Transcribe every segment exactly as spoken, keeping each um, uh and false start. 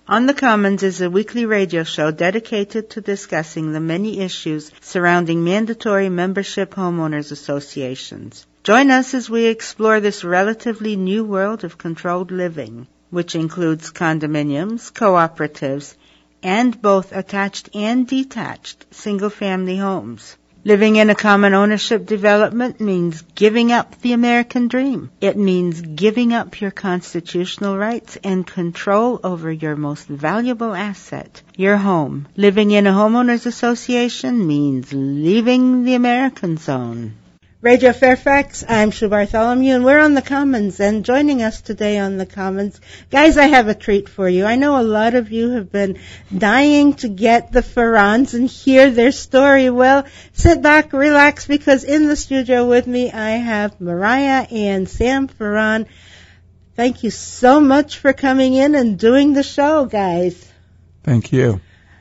On the Commons is a weekly radio show dedicated to discussing the many issues surrounding mandatory membership homeowners associations. Join us as we explore this relatively new world of controlled living, which includes condominiums, cooperatives, and both attached and detached single-family homes. Living in a common ownership development means giving up the American dream. It means giving up your constitutional rights and control over your most valuable asset, your home. Living in a homeowners association means leaving the American zone. Radio Fairfax, I'm Sue Bartholomew, and we're on the Commons, and joining us today on the Commons, guys, I have a treat for you. I know a lot of you have been dying to get the Farrans and hear their story. Well, sit back, relax, because in the studio with me, I have Mariah and Sam Farran. Thank you so much for coming in and doing the show, guys. Thank you,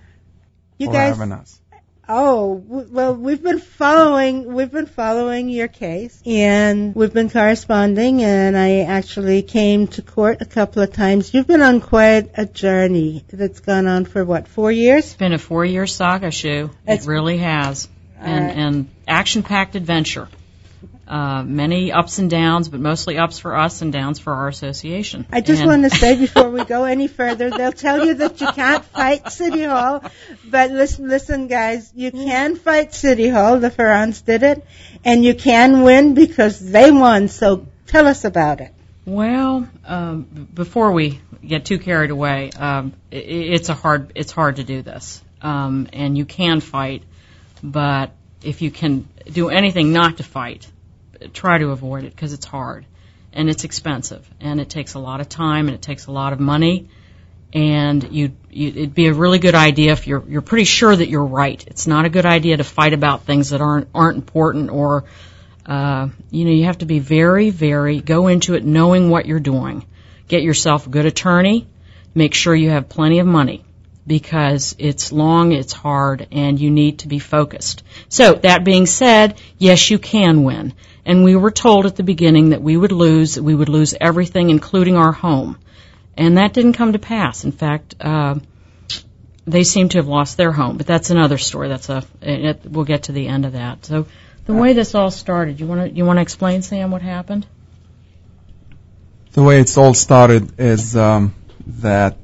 you for guys, having us. Oh, well, we've been following, we've been following your case, and we've been corresponding, and I actually came to court a couple of times. You've been on quite a journey that's gone on for, what, four years? It's been a four-year saga, Sue. It really has. And, right. and action-packed adventure. Uh, many ups and downs, but mostly ups for us and downs for our association. I just and want to say before we go any further, they'll tell you that you can't fight City Hall, but listen, listen, guys, you can fight City Hall. The Farrans did it, and you can win because they won. So tell us about it. Well, um, before we get too carried away, um, it, it's a hard it's hard to do this, um, and you can fight, but if you can do anything not to fight, try to avoid it because it's hard and it's expensive and it takes a lot of time and it takes a lot of money, and you, you it'd be a really good idea if you're you're pretty sure that you're right. It's not a good idea to fight about things that aren't aren't important, or uh, you know you have to be very very go into it knowing what you're doing. Get yourself a good attorney. Make sure you have plenty of money, because it's long, it's hard, and you need to be focused. So, that being said, yes, you can win. And we were told at the beginning that we would lose, we would lose everything, including our home. And that didn't come to pass. In fact, uh, they seem to have lost their home. But that's another story. That's a, it, we'll get to the end of that. So, the way this all started, you want to you want to explain, Sam, what happened? The way it's all started is um, that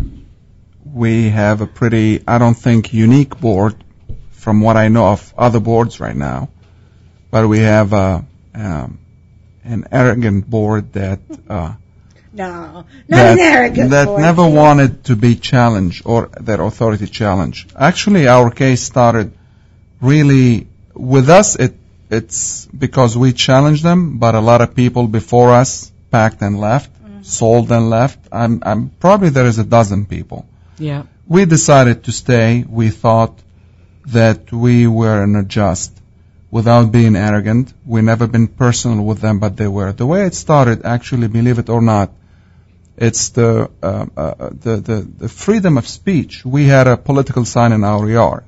we have a pretty, I don't think, unique board from what I know of other boards right now. But we have uh, um, an arrogant board that uh, no, not that, an arrogant that board. never wanted to be challenged or their authority challenged. Actually, our case started really with us. It it's because we challenged them, but a lot of people before us packed and left, mm-hmm. sold and left. I'm, I'm probably there is a dozen people. Yeah. We decided to stay. We thought that we were in a just. Without being arrogant, we never been personal with them, but they were. The way it started, actually, believe it or not, it's the, uh, uh, the the the freedom of speech. We had a political sign in our yard,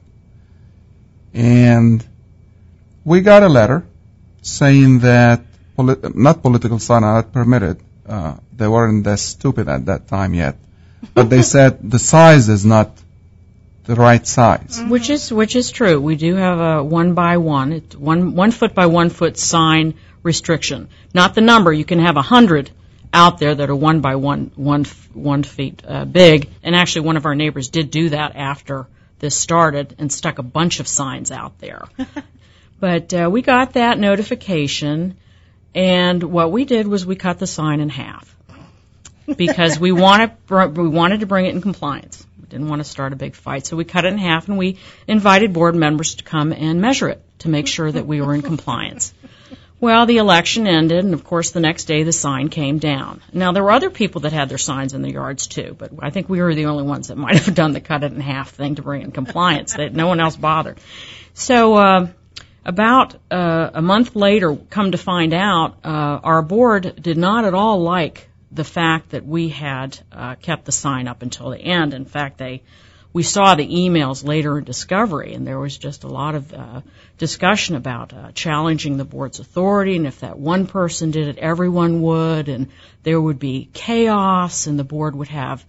and we got a letter saying that poli- not political sign are not permitted. Uh, they weren't that stupid at that time yet, but they said the size is not the right size. Mm-hmm. Which is which is true. We do have a one by one, it's one one foot by one foot sign restriction. Not the number. You can have a hundred out there that are one by one one one feet uh, big. And actually, one of our neighbors did do that after this started and stuck a bunch of signs out there. But uh, we got that notification, and what we did was we cut the sign in half because we wanted we wanted to bring it in compliance. Didn't want to start a big fight, so we cut it in half, and we invited board members to come and measure it to make sure that we were in compliance. Well, the election ended, and of course the next day the sign came down. Now, there were other people that had their signs in their yards too, but I think we were the only ones that might have done the cut it in half thing to bring it in compliance. That no one else bothered. So uh, about uh, a month later, come to find out, uh, our board did not at all like the fact that we had uh, kept the sign up until the end. In fact, they we saw the emails later in discovery, and there was just a lot of uh, discussion about uh, challenging the board's authority, and if that one person did it, everyone would, and there would be chaos, and the board would have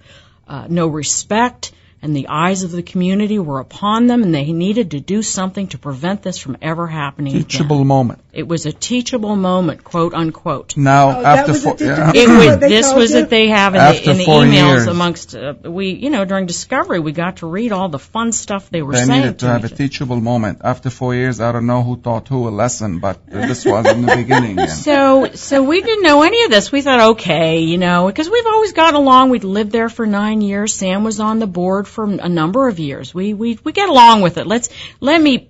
uh, no respect, and the eyes of the community were upon them, and they needed to do something to prevent this from ever happening Teachable again. moment. It was a teachable moment, quote unquote. Now, Oh, that after was a four, teachable yeah, It What was, they this told was you? that they have in After the, in the four emails years. amongst, uh, we, you know, during Discovery, we got to read all the fun stuff they were they saying needed to have a each other. teachable moment. After four years, I don't know who taught who a lesson, but this was in the beginning. And So, so we didn't know any of this. We thought, okay, you know, because we've always gotten along. We'd lived there for nine years. Sam was on the board for a number of years. We, we, we get along with it. Let's, let me,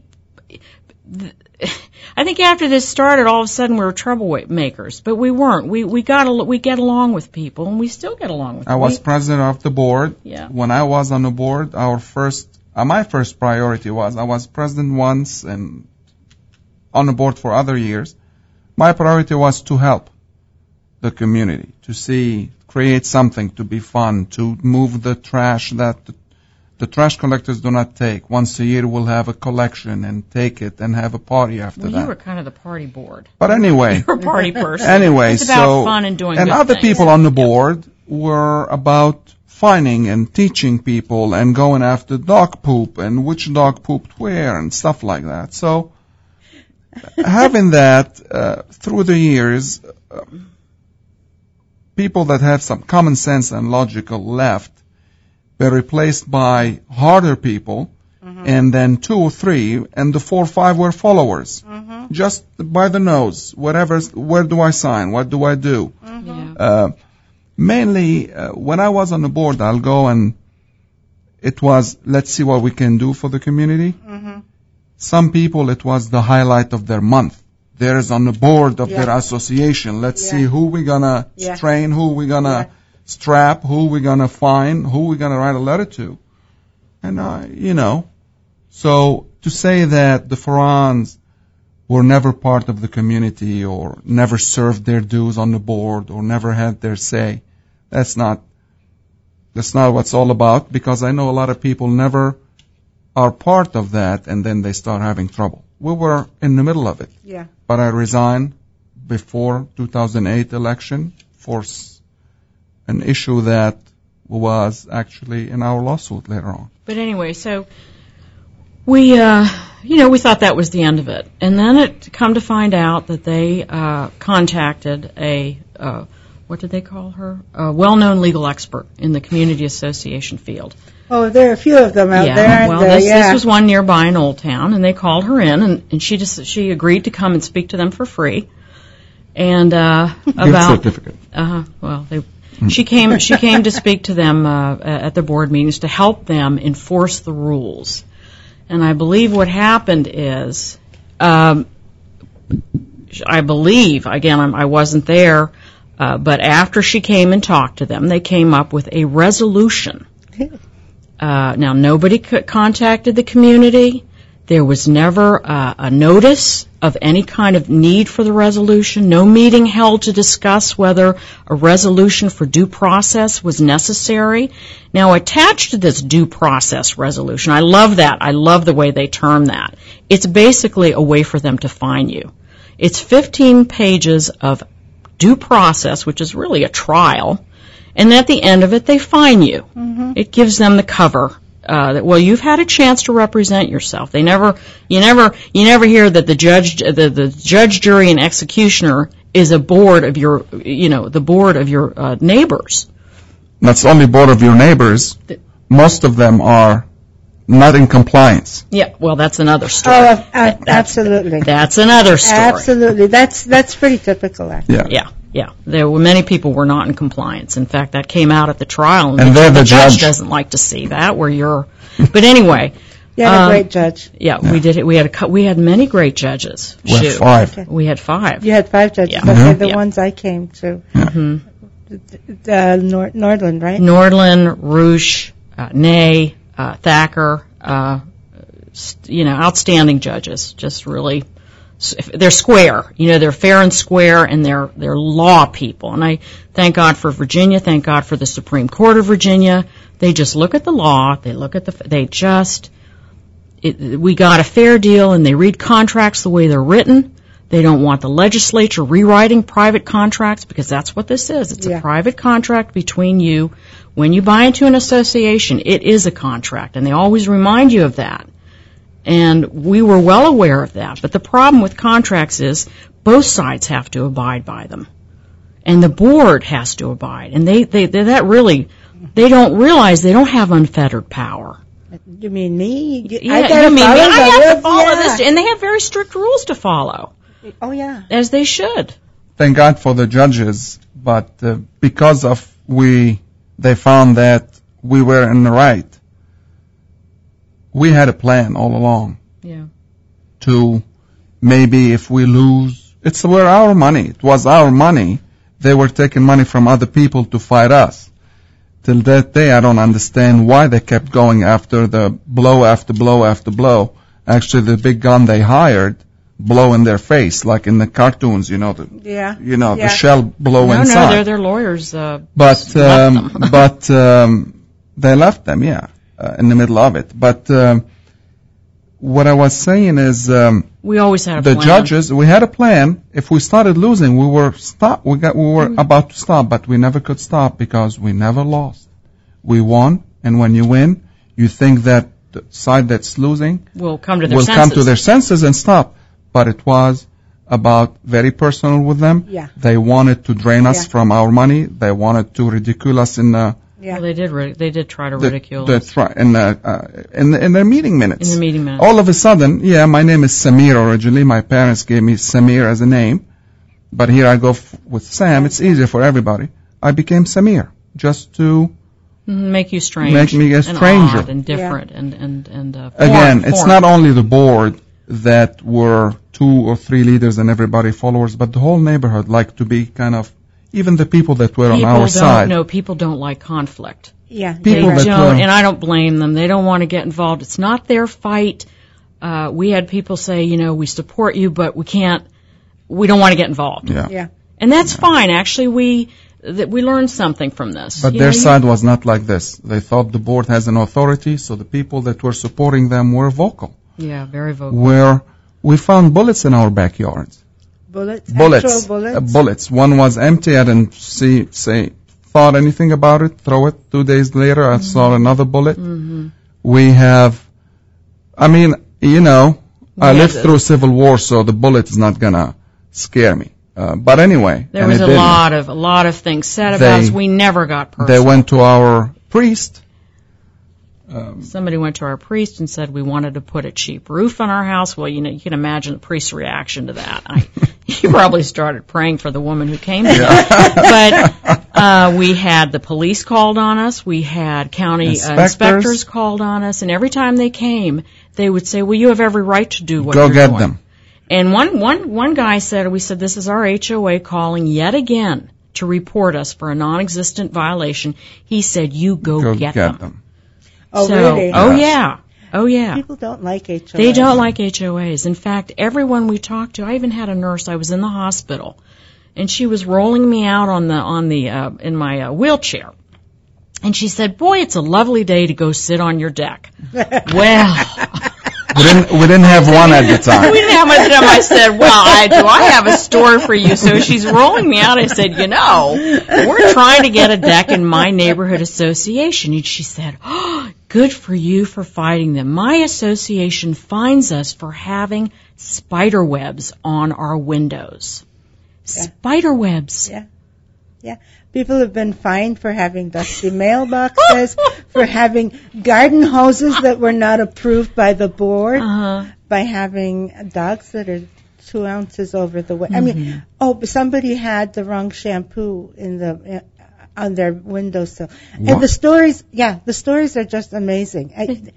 I think after this started, all of a sudden we were troublemakers, but we weren't. We, we got, al- we get along with people, and we still get along with I them. was We- president of the board. Yeah. When I was on the board, our first, uh, my first priority was I was president once and on the board for other years. My priority was to help the community, to see, create something to be fun, to move the trash that the, the trash collectors do not take. Once a year we'll have a collection and take it and have a party after well, that. you were kind of the party board. But anyway, You're a party person. anyway, it's about so fun and doing and good other things. people on the board were about finding and teaching people and going after dog poop and which dog pooped where and stuff like that. So having that uh, through the years, uh, people that have some common sense and logical left were replaced by harder people, mm-hmm. and then two or three, and the four or five were followers. Mm-hmm. Just by the nose, whatever. Where do I sign? What do I do? Mm-hmm. Yeah. Uh, mainly, uh, when I was on the board, I'll go and it was, let's see what we can do for the community. Mm-hmm. Some people, it was the highlight of their month. There is on the board of Yeah. their association. Let's Yeah. see who we're gonna Yeah. train, who we're gonna Yeah. strap, who we're gonna find, who we're gonna write a letter to. And, uh, you know, so to say that the Farans were never part of the community or never served their dues on the board or never had their say, that's not, that's not what it's all about, because I know a lot of people never are part of that and then they start having trouble. We were in the middle of it. Yeah. But I resigned before two thousand eight election for s- an issue that was actually in our lawsuit later on. But anyway, so we, uh, you know, we thought that was the end of it. And then it come to find out that they uh, contacted a, uh, what did they call her? A well-known legal expert in the community association field. Oh, there are a few of them out yeah, there, aren't well, there? this, yeah. this was one nearby in Old Town, and they called her in, and, and she just she agreed to come and speak to them for free. And uh, about certificate. uh well, they, she came she came to speak to them uh, at the board meetings to help them enforce the rules. And I believe what happened is, um, I believe again I'm, I wasn't there, uh, but after she came and talked to them, they came up with a resolution. Uh, now, nobody c- contacted the community. There was never uh, a notice of any kind of need for the resolution. No meeting held to discuss whether a resolution for due process was necessary. Now, attached to this due process resolution, I love that. I love the way they term that. It's basically a way for them to fine you. It's fifteen pages of due process, which is really a trial. And at the end of it, they fine you. Mm-hmm. It gives them the cover uh, that, well, you've had a chance to represent yourself. They never, you never, you never hear that the judge, the, the judge, jury, and executioner is a board of your, you know, the board of your uh, neighbors. That's only board of your neighbors. Most of them are not in compliance. Yeah, well, that's another story. Oh, uh, That's- absolutely. That's another story. Absolutely. That's that's pretty typical, actually. Yeah. Yeah. Yeah, there were many people were not in compliance. In fact, that came out at the trial, and, And the, they're the judge judge. doesn't like to see that. Where you're, but anyway, You had um, a great judge. Yeah, we did it. We had a cou- we had many great judges. We have Shoot. five. Okay. We had five. You had five judges. Yeah. Okay, Mhm. the Yeah. ones I came to. hmm Uh, Nord- Nordland, right? Nordland, Roosh, uh, Ney, uh, Thacker, uh, st- you know, outstanding judges. Just really, s- they're square. You know, they're fair and square, and they're they're law people. And I thank God for Virginia. Thank God for the Supreme Court of Virginia. They just look at the law. They look at the. They just. It, we got a fair deal, and they read contracts the way they're written. They don't want the legislature rewriting private contracts, because that's what this is. It's Yeah. a private contract between you When you buy into an association, it is a contract, and they always remind you of that. And we were well aware of that. But the problem with contracts is both sides have to abide by them. And the board has to abide. And they, they, they that really, they don't realize they don't have unfettered power. You mean me? You, Yeah, I gotta you mean follow me? the I have to rules? follow Yeah. this, and they have very strict rules to follow, Oh, yeah. as they should. Thank God for the judges, but uh, because of we, they found that we were in the right. We had a plan all along Yeah. to maybe if we lose, it's were our money. It was our money. They were taking money from other people to fight us. Till that day, I don't understand why they kept going after the blow after blow after blow. Actually, the big gun they hired blow in their face, like in the cartoons, you know, the, Yeah. you know, Yeah. the shell blow No, inside. no, they're their lawyers. Uh, But left um, them. but um, they left them, yeah, uh, in the middle of it. But um, what I was saying is, um, we always had a the plan. judges, we had a plan. If we started losing, we were stop. We got, we were Mm. about to stop, but we never could stop because we never lost. We won, and when you win, you think that the side that's losing will come to their will senses. come to their senses and stop. But it was about very personal with them. Yeah. They wanted to drain us Yeah. from our money. They wanted to ridicule us in the Yeah. Well, they did. Ri- they did try to the- ridicule us That's right. In the, uh, in the in their meeting minutes. in the meeting minutes. All of a sudden, yeah, my name is Samir originally. My parents gave me Samir as a name. But here I go f- with Sam. It's easier for everybody. I became Samir just to, Mhm, make you strange. Make me a and stranger. odd and different and and and uh, again, foreign, it's foreign. not only the board that were two or three leaders and everybody followers, but the whole neighborhood like to be kind of, even the people that were people on our don't, side. No, people don't like conflict. Yeah. They People that don't, were- and I don't blame them. They don't want to get involved. It's not their fight. Uh, we had people say, you know, we support you, but we can't. We don't want to get involved. Yeah. Yeah. And that's fine. Actually, we that we learned something from this. But You their know, you- side was not like this. They thought the board has an authority, so the people that were supporting them were vocal. Yeah, very vocal. Where we found bullets in our backyards. Bullets. Bullets. Actual bullets. Uh, bullets. One was empty. I didn't see, say, thought anything about it. Throw it. Two days later, I saw another bullet. Mm-hmm. We have, I mean, you know, I We lived had through civil war, so the bullet is not gonna scare me. Uh, but anyway, There and was it a didn't. lot of a lot of things said They- about us. We never got personal. They went to our priest. Somebody went to our priest and said we wanted to put a cheap roof on our house. Well, you know, you can imagine the priest's reaction to that. I, he probably started praying for the woman who came to him. But uh, we had the police called on us. We had county uh, Inspectors. inspectors called on us. And every time they came, they would say, well, you have every right to do what Go you're get doing. them. And one, one, one guy said, we said, this is our H O A calling yet again to report us for a non-existent violation. He said, you go, Go get, get them. them. Oh, so, really? Oh, Yes. yeah. Oh, yeah. People don't like H O A. They don't like H O As. In fact, everyone we talked to, I even had a nurse, I was in the hospital, and she was rolling me out on the, on the, uh, in my uh, wheelchair. And she said, boy, it's a lovely day to go sit on your deck. Well, We didn't, we didn't have one at the time. we didn't have much time. I said, well, I do. I have a story for you. So she's rolling me out. I said, you know, we're trying to get a deck in my neighborhood association. And she said, oh, good for you for fighting them. My association fines us for having spider webs on our windows. Yeah. Spider webs. Yeah. Yeah. People have been fined for having dusty mailboxes, for having garden hoses that were not approved by the board, Uh-huh. by having dogs that are two ounces over the weight. I mean, oh, but somebody had the wrong shampoo in the uh, on their windowsill. What? And the stories, yeah, the stories are just amazing.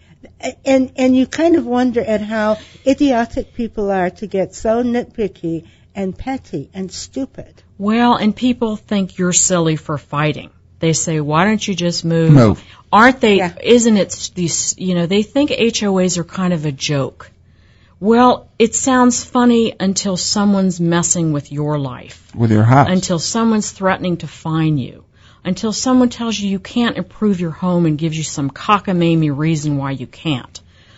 I, and and you kind of wonder at how idiotic people are to get so nitpicky and petty and stupid. Well, and people think you're silly for fighting. They say, why don't you just move? Move. Aren't they, Yeah. isn't it these, you know, they think H O As are kind of a joke. Well, it sounds funny until someone's messing with your life, With your house. until someone's threatening to fine you, until someone tells you you can't improve your home and gives you some cockamamie reason why you can't.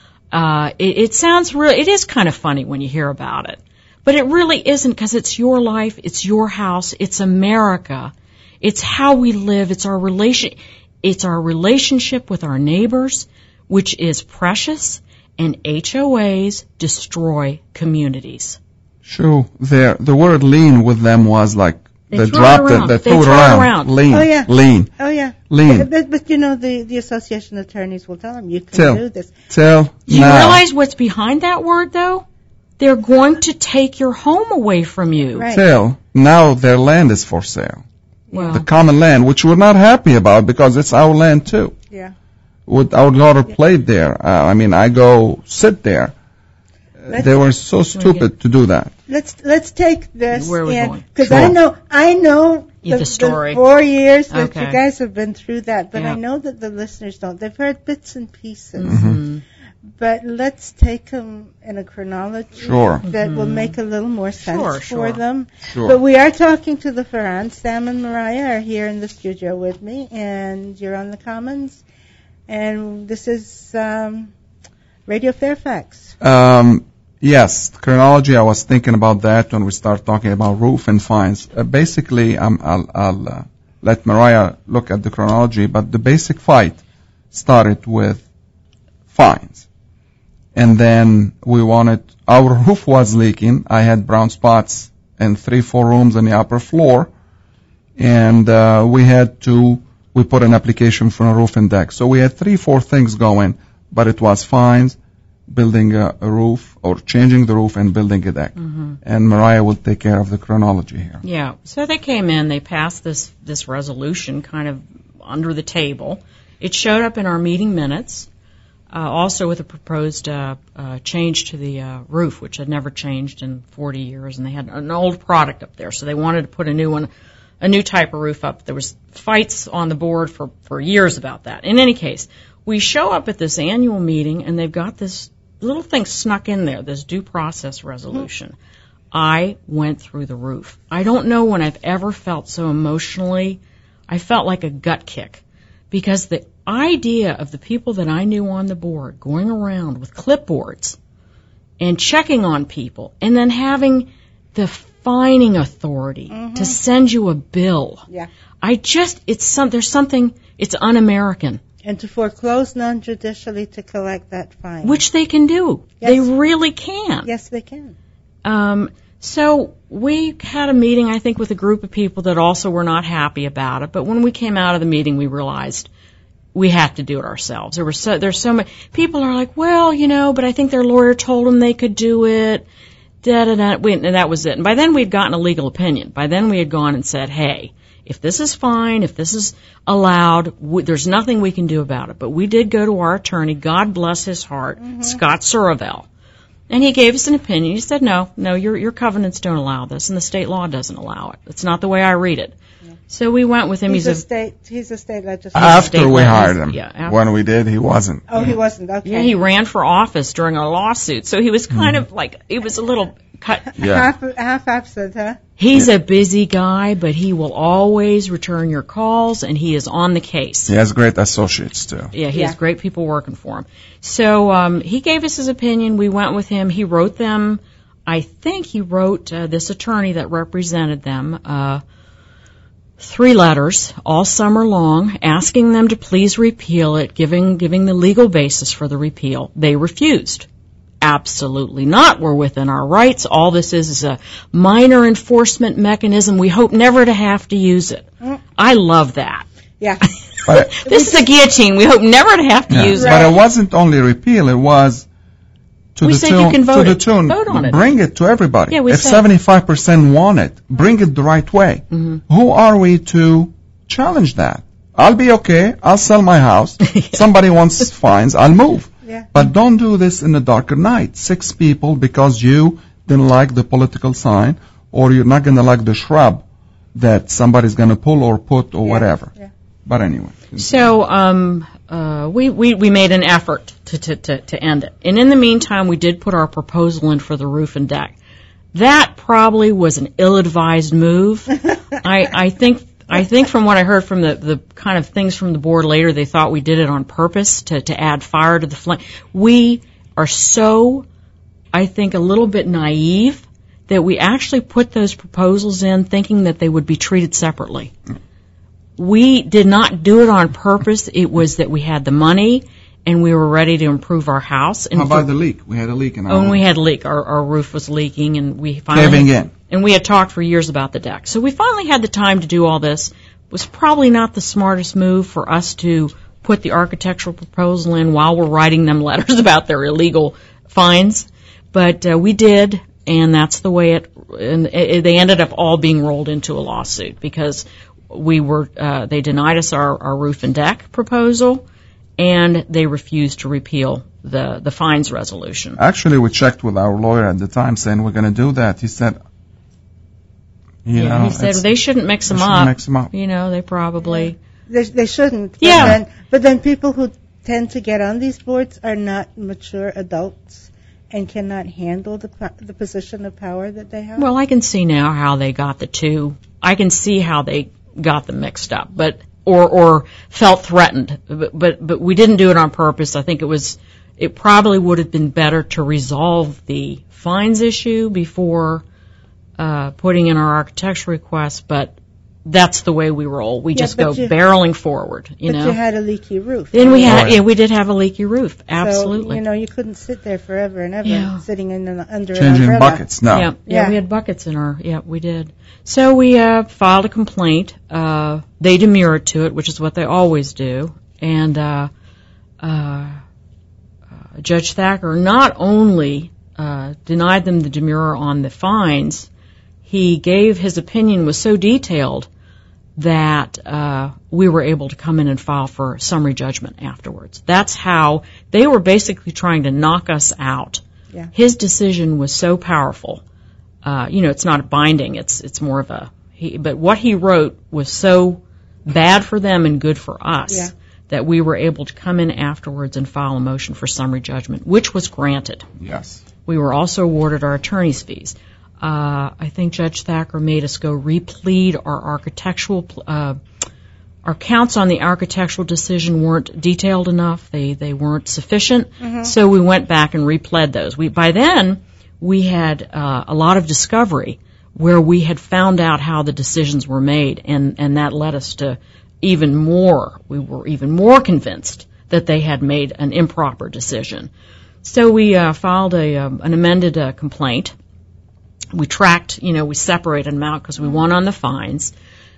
Uh, it, it sounds real, it is kind of funny when you hear about it. But it really isn't, because it's your life, it's your house, it's America, it's how we live, it's our relation. It's our relationship with our neighbors, which is precious, and H O As destroy communities. Sure. There, the word lean with them was like They they throw dropped it around. it, they, They threw it throw it around. around. Lean, Oh, yeah. lean, Oh, yeah. lean. But, but, but, you know, the, the association attorneys will tell them, you can Tell. do this. Tell Do you now. realize what's behind that word, though? They're going to take your home away from you. Right. Tell now their land is for sale. Well, The common land, which we're not happy about because it's our land too. Yeah. With our daughter played there. Uh, I mean, I go sit there. Let's- They were so stupid to do that. Let's let's take this Where are we and going? because Sure. I know I know Yeah, the story. four years that Okay. you guys have been through that, but Yeah. I know that the listeners don't. They've heard bits and pieces. mhm. But let's take them in a chronology Sure. that will make a little more sense Sure, for sure. them. Sure. But we are talking to the Farrans. Sam and Mariah are here in the studio with me, and you're on the Commons. And this is um, Radio Fairfax. Um, yes, chronology, I was thinking about that when we start talking about roof and fines. Uh, basically, um, I'll, I'll uh, let Mariah look at the chronology, but the basic fight started with fines. And then we wanted, our roof was leaking. I had brown spots in three, four rooms on the upper floor. And uh, we had to, we put an application for a roof and deck. So we had three, four things going, but it was fines, building a, a roof, or changing the roof and building a deck. Mm-hmm. And Mariah will take care of the chronology here. Yeah. So they came in, they passed this, this resolution kind of under the table. It showed up in our meeting minutes, uh, also with a proposed uh, uh, change to the uh, roof, which had never changed in forty years, and they had an old product up there, so they wanted to put a new one, a new type of roof up. There was fights on the board for, for years about that. In any case, we show up at this annual meeting, and they've got this little thing snuck in there, this due process resolution. Mm-hmm. I went through the roof. I don't know when I've ever felt so emotionally. I felt like a gut kick, because the idea of the people that I knew on the board going around with clipboards and checking on people and then having the fining authority mm-hmm. to send you a bill. Yeah. I just, it's some, there's something, it's un-American. And to foreclose non-judicially to collect that fine. Which they can do. Yes. They really can. Yes, they can. Um, so we had a meeting, I think, with a group of people that also were not happy about it. But when we came out of the meeting, we realized we had to do it ourselves. There were so there's so many people are like, well, you know, but I think their lawyer told them they could do it. Da da da. We, and that was it. And by then we'd gotten a legal opinion. By then we had gone and said, hey, if this is fine, if this is allowed, we, there's nothing we can do about it. But we did go to our attorney, God bless his heart, mm-hmm. Scott Suravel. And he gave us an opinion. He said, no, no, your your covenants don't allow this, and the state law doesn't allow it. It's not the way I read it. Yeah. So we went with him. He's, he's a, a state. He's a state legislator. After state we legis- hired him. Yeah, after. When we did, he wasn't. Oh, he wasn't. Okay. Yeah, he ran for office during a lawsuit, so he was kind mm. of like, it was a little cut. Yeah. Half, half absent, huh? He's yeah. a busy guy, but he will always return your calls, and he is on the case. He has great associates, too. Yeah, he yeah. has great people working for him. So um, he gave us his opinion. We went with him. He wrote them. I think he wrote uh, this attorney that represented them uh, three letters all summer long, asking them to please repeal it, giving giving the legal basis for the repeal. They refused. Absolutely not. We're within our rights. All this is is a minor enforcement mechanism. We hope never to have to use it. Mm. I love that. Yeah. But, this is a guillotine. We hope never to have to yeah, use but it. But it wasn't only repeal. It was to we the said tune. You can vote to it. the tune. Vote on it. Bring it to everybody. Yeah, we if said. seventy-five percent want it, bring it the right way. Mm-hmm. Who are we to challenge that? I'll be okay. I'll sell my house. yeah. Somebody wants fines. I'll move. Yeah. But don't do this in the darker night. Six people because you didn't like the political sign, or you're not going to like the shrub that somebody's going to pull or put or yeah. whatever. Yeah. But anyway. So um, uh, we, we, we made an effort to, to, to, to end it. And in the meantime, we did put our proposal in for the roof and deck. That probably was an ill-advised move. I, I think I think from what I heard from the, the kind of things from the board later, they thought we did it on purpose to, to add fire to the flame. We are so, I think, a little bit naive that we actually put those proposals in thinking that they would be treated separately. we did not do it on purpose. It was that we had the money and we were ready to improve our house. And How about for, the leak? We had a leak in our Oh, and home. we had a leak. Our, our roof was leaking, and we finally... Caving in. And we had talked for years about the deck. So we finally had the time to do all this. It was probably not the smartest move for us to put the architectural proposal in while we're writing them letters about their illegal fines. But uh, we did, and that's the way it... And it, they ended up all being rolled into a lawsuit because we were... Uh, they denied us our, our roof and deck proposal, and they refused to repeal the, the fines resolution. Actually, we checked with our lawyer at the time saying we're going to do that. He said... You yeah, know, he said they shouldn't mix them they shouldn't up. mix them up. You know, they probably... They, they shouldn't. But Yeah. Then, but then people who tend to get on these boards are not mature adults and cannot handle the po- the position of power that they have. Well, I can see now how they got the two. I can see how they got them mixed up, but or or felt threatened. But but, but we didn't do it on purpose. I think it was. It probably would have been better to resolve the fines issue before uh, putting in our architectural request. But that's the way we roll. We Yeah, just but go you- barreling forward. You but know. you had a leaky roof. Then we had Right. yeah we did have a leaky roof. Absolutely. So, you know, you couldn't sit there forever and ever Yeah. sitting in an, under an Changing umbrella. buckets. No. Yeah, yeah, Yeah. we had buckets in our, yeah, we did. So we uh, filed a complaint. Uh, they demurred to it, which is what they always do. And uh, uh, uh, Judge Thacker not only uh, denied them the demurrer on the fines, he gave his opinion was so detailed that uh, we were able to come in and file for summary judgment afterwards. That's how they were basically trying to knock us out. Yeah. His decision was so powerful. Uh, you know, it's not binding. It's it's more of a. He, but what he wrote was so bad for them and good for us Yeah. that we were able to come in afterwards and file a motion for summary judgment, which was granted. Yes. We were also awarded our attorney's fees. Uh, I think Judge Thacker made us go replead our architectural, pl- uh, our counts on the architectural decision weren't detailed enough. They they weren't sufficient. So we went back and repled those. We by then we had uh, a lot of discovery where we had found out how the decisions were made, and and that led us to even more. We were even more convinced that they had made an improper decision. So we uh, filed a um, an amended uh, complaint. We tracked, you know, we separated them out because we won on the fines.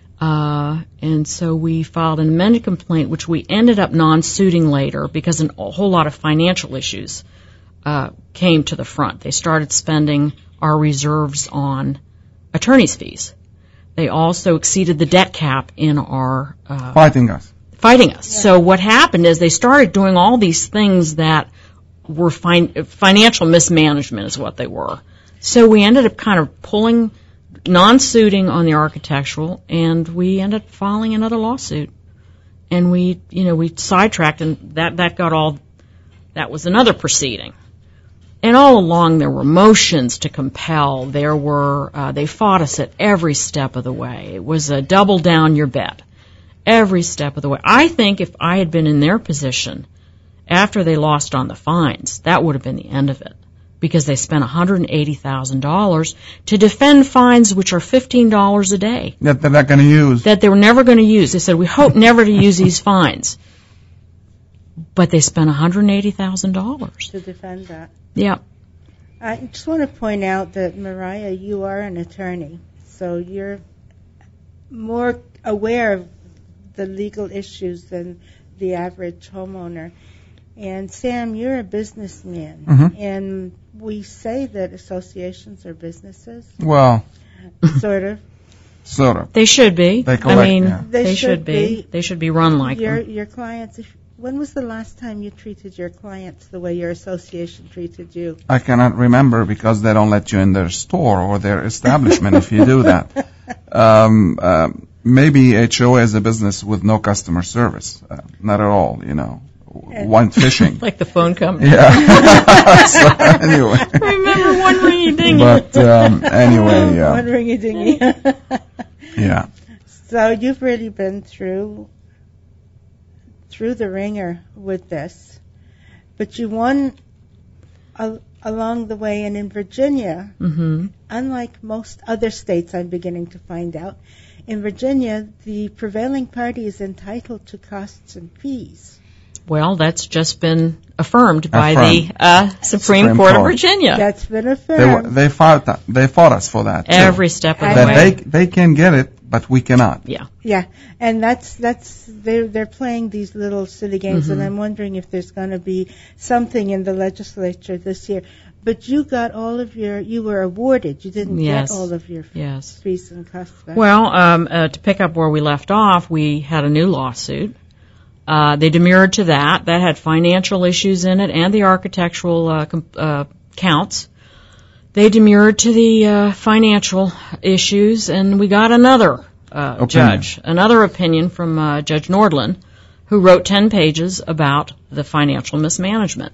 Uh, and so we filed an amended complaint, which we ended up non-suiting later because an, a whole lot of financial issues uh, came to the front. They started spending our reserves on attorney's fees. They also exceeded the debt cap in our uh, Fighting us. fighting us. So what happened is they started doing all these things that were fin- financial mismanagement is what they were. So we ended up kind of pulling, non-suiting on the architectural, and we ended up filing another lawsuit. And we, you know, we sidetracked, and that, that got all, that was another proceeding. And all along there were motions to compel. There were, uh, they fought us at every step of the way. It was a double down your bet. Every step of the way. I think if I had been in their position after they lost on the fines, that would have been the end of it. Because they spent one hundred eighty thousand dollars to defend fines which are fifteen dollars a day. That they're not going to use. That they were never going to use. They said, we hope never to use these fines. But they spent one hundred eighty thousand dollars. To defend that. Yeah. I just want to point out that, Mariah, you are an attorney, so you're more aware of the legal issues than the average homeowner. And Sam, you're a businessman, Mhm. and we say that associations are businesses, Well, sort of. sort of. They should be. They I collect, mean, yeah. they, They should, should be. be. They should be run like your them. your clients. If, when was the last time you treated your clients the way your association treated you? I cannot remember because they don't let you in their store or their establishment if you do that. Um, uh, maybe H O A is a business with no customer service. Uh, not at all, you know. And- Went fishing. Like the phone company. Yeah. So, anyway. Remember one ringy dingy. But um, anyway, yeah. One ringy dingy. Yeah. So you've really been through through the ringer with this, but you won al- along the way. And in Virginia, Mm-hmm. unlike most other states, I'm beginning to find out, in Virginia, the prevailing party is entitled to costs and fees. Well, that's just been affirmed by Affirmed. the uh, Supreme, Supreme Court, Court. of Virginia. That's been They, affirmed. were, they fought that. They fought us for that. too. Every step of the That way. they they can get it, but we cannot. Yeah. Yeah, and that's that's they're they're playing these little silly games, Mm-hmm. and I'm wondering if there's going to be something in the legislature this year. But you got all of your, you were awarded. You didn't Yes. get all of your Yes. fees and costs back. Well, um, uh, to pick up where we left off, we had a new lawsuit. Uh, they demurred to that. That had financial issues in it and the architectural uh, com- uh, counts. They demurred to the uh, financial issues, and we got another uh, judge, another opinion from uh, Judge Nordland, who wrote ten pages about the financial mismanagement,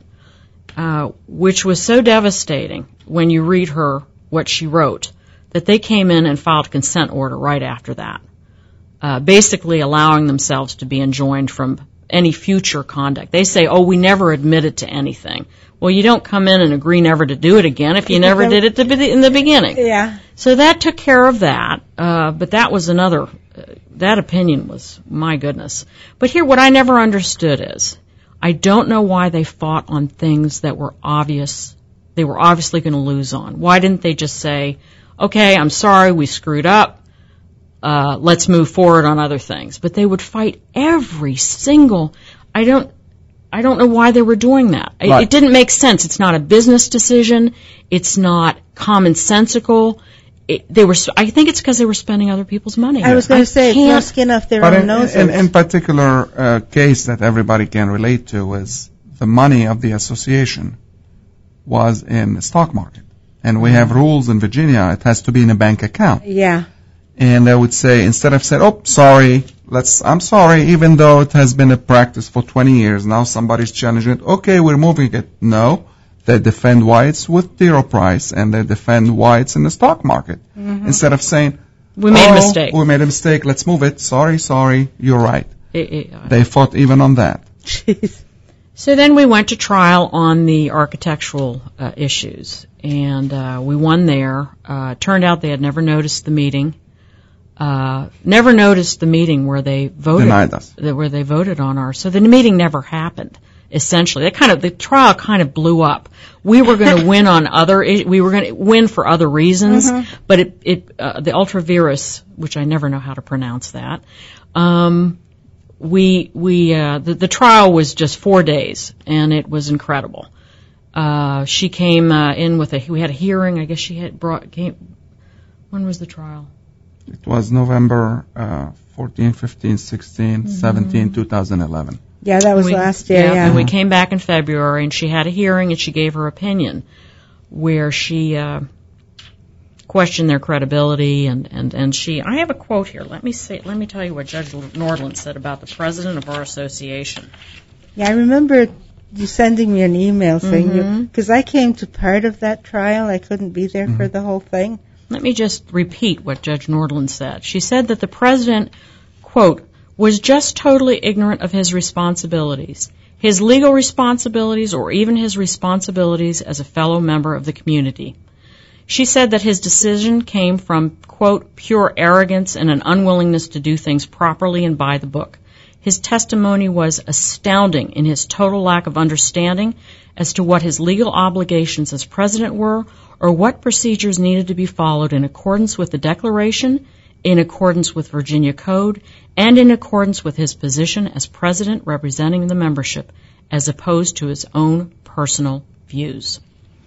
uh, which was so devastating when you read her, what she wrote, that they came in and filed a consent order right after that, uh, basically allowing themselves to be enjoined from any future conduct. They say, oh, we never admitted to anything. Well, you don't come in and agree never to do it again if you never did it to be in the beginning. Yeah. So that took care of that, uh, but that was another, uh, that opinion was, my goodness. But here, what I never understood is, I don't know why they fought on things that were obvious, they were obviously going to lose on. Why didn't they just say, okay, I'm sorry, we screwed up, uh, let's move forward on other things. But they would fight every single, I don't, I don't know why they were doing that. It, Right. it didn't make sense. It's not a business decision. It's not commonsensical. It, they were. I think it's because they were spending other people's money. I was going to say, it's no can't- skin off their But own in, noses. in, in particular uh, case that everybody can relate to is the money of the association was in the stock market. And we have rules in Virginia, it has to be in a bank account. yeah. And I would say, instead of saying, oh, sorry, let's, I'm sorry, even though it has been a practice for twenty years, now somebody's challenging it, okay, we're moving it. No, they defend why it's with zero price, and they defend why it's in the stock market. Mm-hmm. Instead of saying, We made a oh, mistake. we made a mistake, let's move it, sorry, sorry, you're right. It- it- uh, They fought even on that. Jeez. So then we went to trial on the architectural uh, issues, and uh, we won there. Uh, turned out they had never noticed the meeting, uh, never noticed the meeting where they voted, Denied us. that- where they voted on our. So the meeting never happened. Essentially, that kind of the trial kind of blew up. We were going to win on other. i- We were going to win for other reasons, but it, it uh, the ultra virus, which I never know how to pronounce that. Um, we we uh, the, the trial was just four days, and it was incredible. Uh, she came uh, in with a. We had a hearing. I guess she had brought. Came, when was the trial? It was November uh, fourteen, fifteen, sixteen, seventeen, two thousand eleven. Yeah, that was We- last year, yeah. And we came back in February, and she had a hearing, and she gave her opinion, where she uh, questioned their credibility, and, and, and she. I have a quote here. Let me say. Let me tell you what Judge Nordland said about the president of our association. Yeah, I remember you sending me an email saying Mhm. you, because I came to part of that trial. I couldn't be there for the whole thing. Let me just repeat what Judge Nordland said. She said that the president, quote, was just totally ignorant of his responsibilities, his legal responsibilities, or even his responsibilities as a fellow member of the community. She said that his decision came from, quote, pure arrogance and an unwillingness to do things properly and by the book. His testimony was astounding in his total lack of understanding as to what his legal obligations as president were, or what procedures needed to be followed in accordance with the Declaration, in accordance with Virginia Code, and in accordance with his position as president representing the membership, as opposed to his own personal views.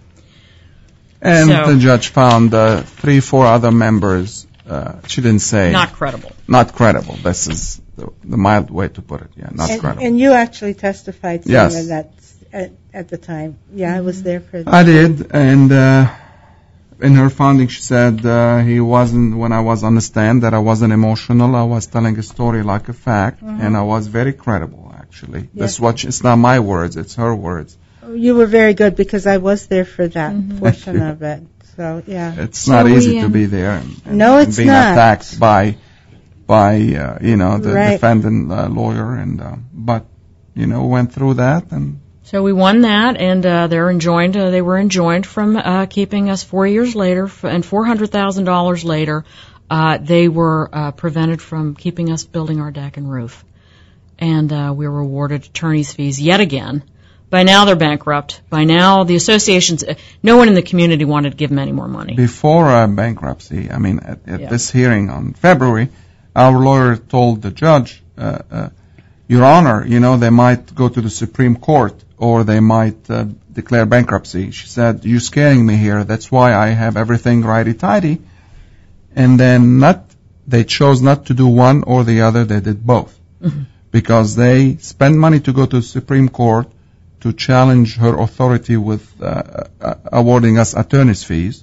And So- the judge found uh, three, four other members, uh, she didn't say, Not credible. not credible. This is the, the mild way to put it, yeah, not And, credible. and you actually testified saying Yes. that at, at the time. Yeah, I was there for that. I did, and uh, in her finding she said uh, he wasn't, when I was on the stand, that I wasn't emotional, I was telling a story like a fact, and I was very credible, actually. That's Yes. what she, it's not my words, it's her words. You were very good because I was there for that Mm-hmm. portion of it. So, yeah. It's So not we, easy to um, be there and, and, No, and it's being not. attacked by, by uh, you know, the Right. defendant uh, lawyer, and uh, but, you know, went through that, and So we won that, and uh, they're enjoined. Uh, they were enjoined from uh, keeping us four years later, f- and four hundred thousand dollars later, uh, they were uh, prevented from keeping us building our deck and roof. And uh, we were awarded attorney's fees yet again. By now they're bankrupt. By now the associations, uh, no one in the community wanted to give them any more money. Before uh, bankruptcy, I mean, at, at Yeah. this hearing on February, our lawyer told the judge, uh, uh, Your Honor, you know, they might go to the Supreme Court or they might uh, declare bankruptcy. She said, you're scaring me here. That's why I have everything righty-tighty. And then not, they chose not to do one or the other. They did both. Mm-hmm. Because they spent money to go to the Supreme Court to challenge her authority with uh, uh, awarding us attorney's fees.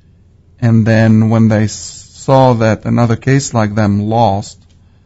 And then when they saw that another case like them lost,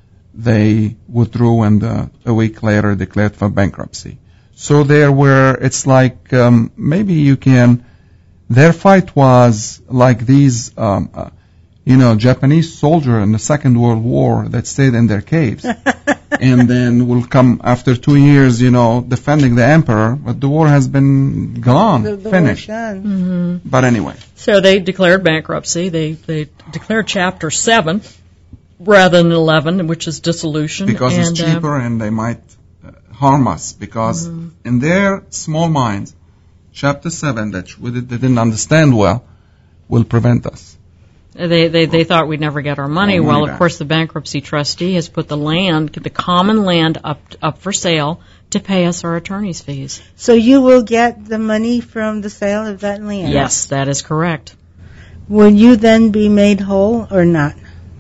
they withdrew and uh, a week later declared for bankruptcy. So there were, it's like um, maybe you can, their fight was like these, um, uh, you know, Japanese soldier in the Second World War that stayed in their caves. And then will come after two years, you know, defending the emperor, but the war has been gone, The, the finished. war's done. Mm-hmm. But anyway. So they declared bankruptcy. They they declared Chapter seven rather than eleven, which is dissolution. Because and, it's cheaper uh, and they might uh, harm us. Because mm-hmm. in their small minds, Chapter seven, that we did, they didn't understand well, will prevent us. They, they they thought we'd never get our money. Our money well, of back. course, the bankruptcy trustee has put the land, the common land, up up for sale to pay us our attorney's fees. So you will get the money from the sale of that land? Yes, that is correct. Will you then be made whole or not?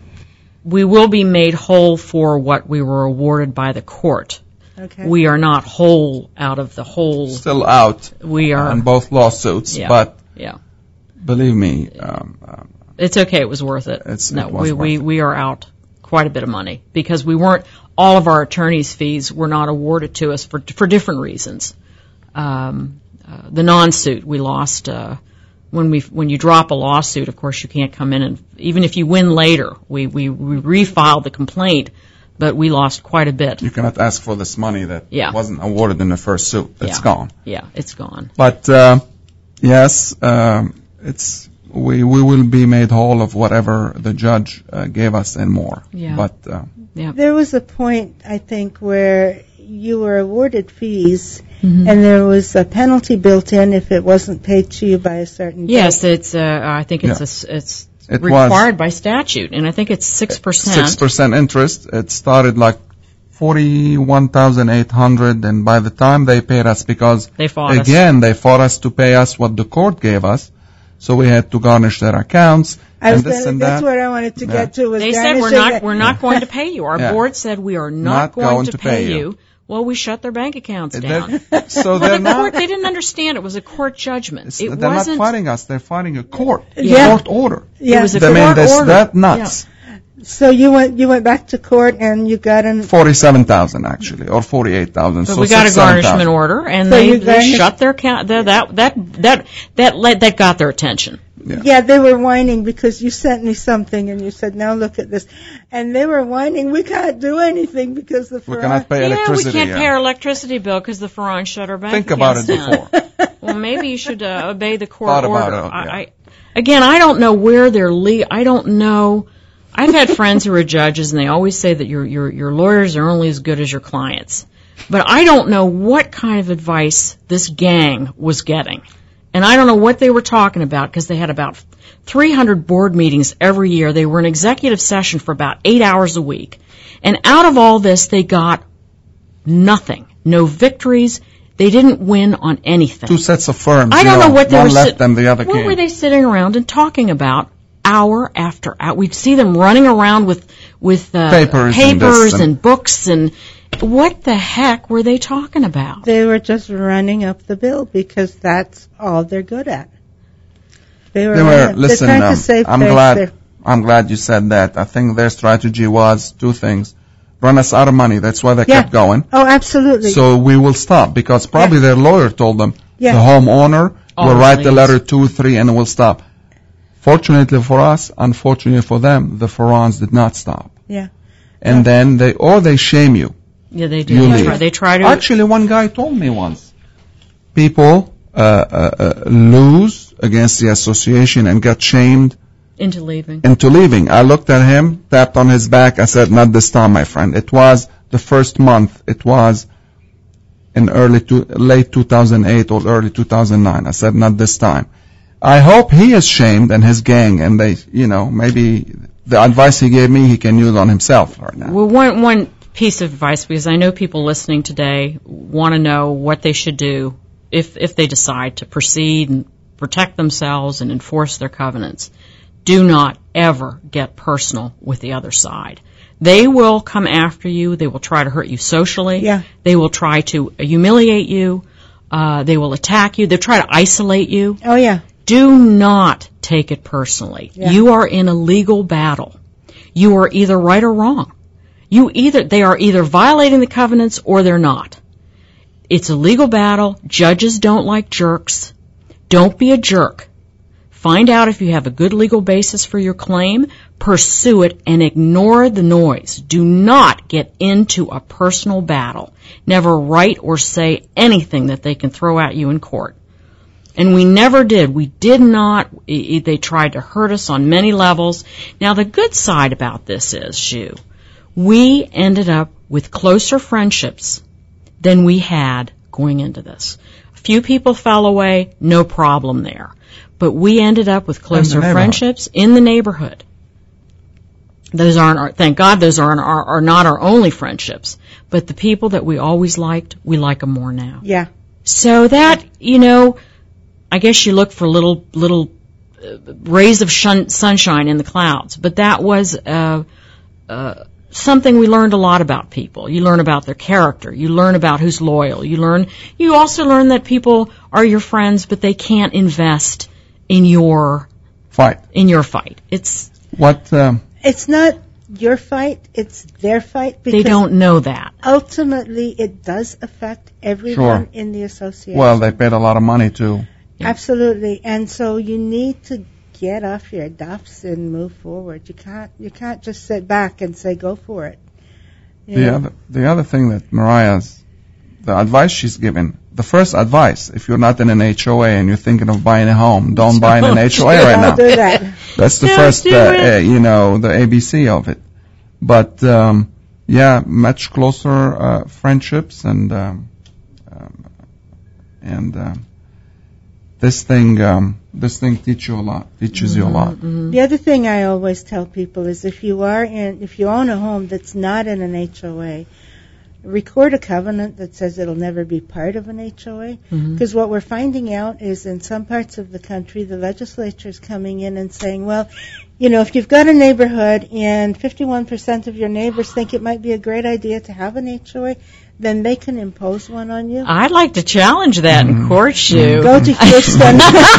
We will be made whole for what we were awarded by the court. Okay. We are not whole out of the whole. Still out We are. on both lawsuits, Yeah. but Yeah. believe me, um, um, It's okay. It was worth it. It's- no, it was we, worth we, it. we are out quite a bit of money because we weren't, all of our attorney's fees were not awarded to us for, for different reasons. Um, uh, the non-suit, we lost, uh, when we, when you drop a lawsuit, of course you can't come in and, even if you win later, we, we, we refiled the complaint, but we lost quite a bit. you cannot ask for this money that Yeah. wasn't awarded in the first suit. It's Yeah. gone. Yeah, it's gone. But uh, yes, um, it's we we will be made whole of whatever the judge uh, gave us and more. Yeah. But uh, Yeah. There was a point, I think, where you were awarded fees, Mhm. and there was a penalty built in if it wasn't paid to you by a certain date. Yes, it's, uh, I think it's, Yeah. a s it's It required by statute, and I think it's six percent. six percent interest. It started like forty-one thousand eight hundred, and by the time they paid us, because They fought us. again they fought us to pay us what the court gave us, so we had to garnish their accounts I was and this gonna, and that's that. what I wanted to Yeah. get to. Was They said we're garnishing not it. we're not going to pay you. Our Yeah. board said we are not, Not going, going to, to pay, pay you. you. Well, we shut their bank accounts That- down. so But they're the not. court, they didn't understand it was a court judgment. It they're wasn't. not fighting us. They're fighting a court. Yeah. Court order. Yeah. It was a I court mean, that's order. that nuts. So you went you went back to court and you got an Forty-seven thousand actually, or forty-eight thousand. But so we got a six, seven garnishment thousand. order, and So they, you they garnished- shut their account. That that that that that, led, that got their attention. Yeah. yeah, they were whining because you sent me something and you said, now look at this. And they were whining, we can't do anything because the We Farag- cannot pay Yeah, we electricity. can't yeah. pay our electricity bill because the Farage shut our bank Think about it accounts down. before. Well, maybe you should uh, obey the court Thought about order. it, yeah. I, I, again, I don't know where they're le- I don't know. I've had friends who are judges, and they always say that your your your lawyers are only as good as your clients. But I don't know what kind of advice this gang was getting, and I don't know what they were talking about because they had about three hundred board meetings every year. They were in executive session for about eight hours a week, and out of all this, they got nothing, no victories. They didn't win on anything. Two sets of firms. I you don't know what they one were left sit- and the other What came. were they sitting around and talking about hour after hour? We'd see them running around with with uh, Papers and papers this and, and- books and what the heck were they talking about? They were just running up the bill because that's all they're good at. They were, They were running- listen. they're trying Um, to save I'm face glad. there. I'm glad you said that. I think their strategy was two things: run us out of money. That's why they Yeah. kept going. Oh, absolutely. So we will stop because probably their lawyer told them Yeah. the homeowner Oh, will write the please. letter two, three, and we'll stop. Fortunately for us, unfortunately for them, the Farans did not stop. Yeah. And then they or they shame you. Yeah, they do. You They leave. try, they try to. Actually, one guy told me once, people uh, uh, uh, lose against the association and got shamed Into leaving. into leaving. I looked at him, tapped on his back. I said, not this time, my friend. It was the first month. It was in early to, late two thousand eight or early two thousand nine. I said, not this time. I hope he is shamed and his gang, and they, you know, maybe the advice he gave me, he can use on himself right now. Well, one, one piece of advice, because I know people listening today want to know what they should do if, if they decide to proceed and protect themselves and enforce their covenants. Do not ever get personal with the other side. They will come after you. They will try to hurt you socially. Yeah. They will try to humiliate you. Uh, they will attack you. They'll try to isolate you. Oh, yeah. Do not take it personally. Yeah. You are in a legal battle. You are either right or wrong. You either they are either violating the covenants or they're not. It's a legal battle. Judges don't like jerks. Don't be a jerk. Find out if you have a good legal basis for your claim. Pursue it and ignore the noise. Do not get into a personal battle. Never write or say anything that they can throw at you in court. And we never did. We did not. They tried to hurt us on many levels. Now, the good side about this is, Shu, we ended up with closer friendships than we had going into this. A few people fell away, no problem there. But we ended up with closer friendships in the neighborhood. Those aren't our, thank God those aren't our, are not our only friendships. But the people that we always liked, we like them more now. Yeah. So that, you know, I guess you look for little little uh, rays of shun- sunshine in the clouds. But that was uh, uh, something we learned a lot about people. You learn about their character. You learn about who's loyal. You learn. You also learn that people are your friends, but they can't invest in your fight. In your fight, it's what. Um, it's not your fight; it's their fight. They don't know that. Ultimately, it does affect everyone Sure. in the association. Well, they paid a lot of money to. Yeah. Absolutely, and so you need to get off your duffs and move forward. You can't you can't just sit back and say go for it. You The know? other the other thing that Mariah's the advice she's given. The first advice, if you're not in an H O A and you're thinking of buying a home, don't buy in an H O A right now. Don't do that. That's the Don't first, do uh, it. uh, you know, the A B C of it. But um, yeah, much closer uh, friendships and um, um, and um, this thing um, this thing teach you a lot, teaches you a lot. Mm-hmm. The other thing I always tell people is if you are in, if you own a home that's not in an H O A, record a covenant that says it'll never be part of an H O A. Because Mm-hmm. what we're finding out is in some parts of the country, the legislature is coming in and saying, well, you know, if you've got a neighborhood and fifty-one percent of your neighbors think it might be a great idea to have an H O A, then they can impose one on you. I'd like to challenge that in court, Shu. Go to Houston.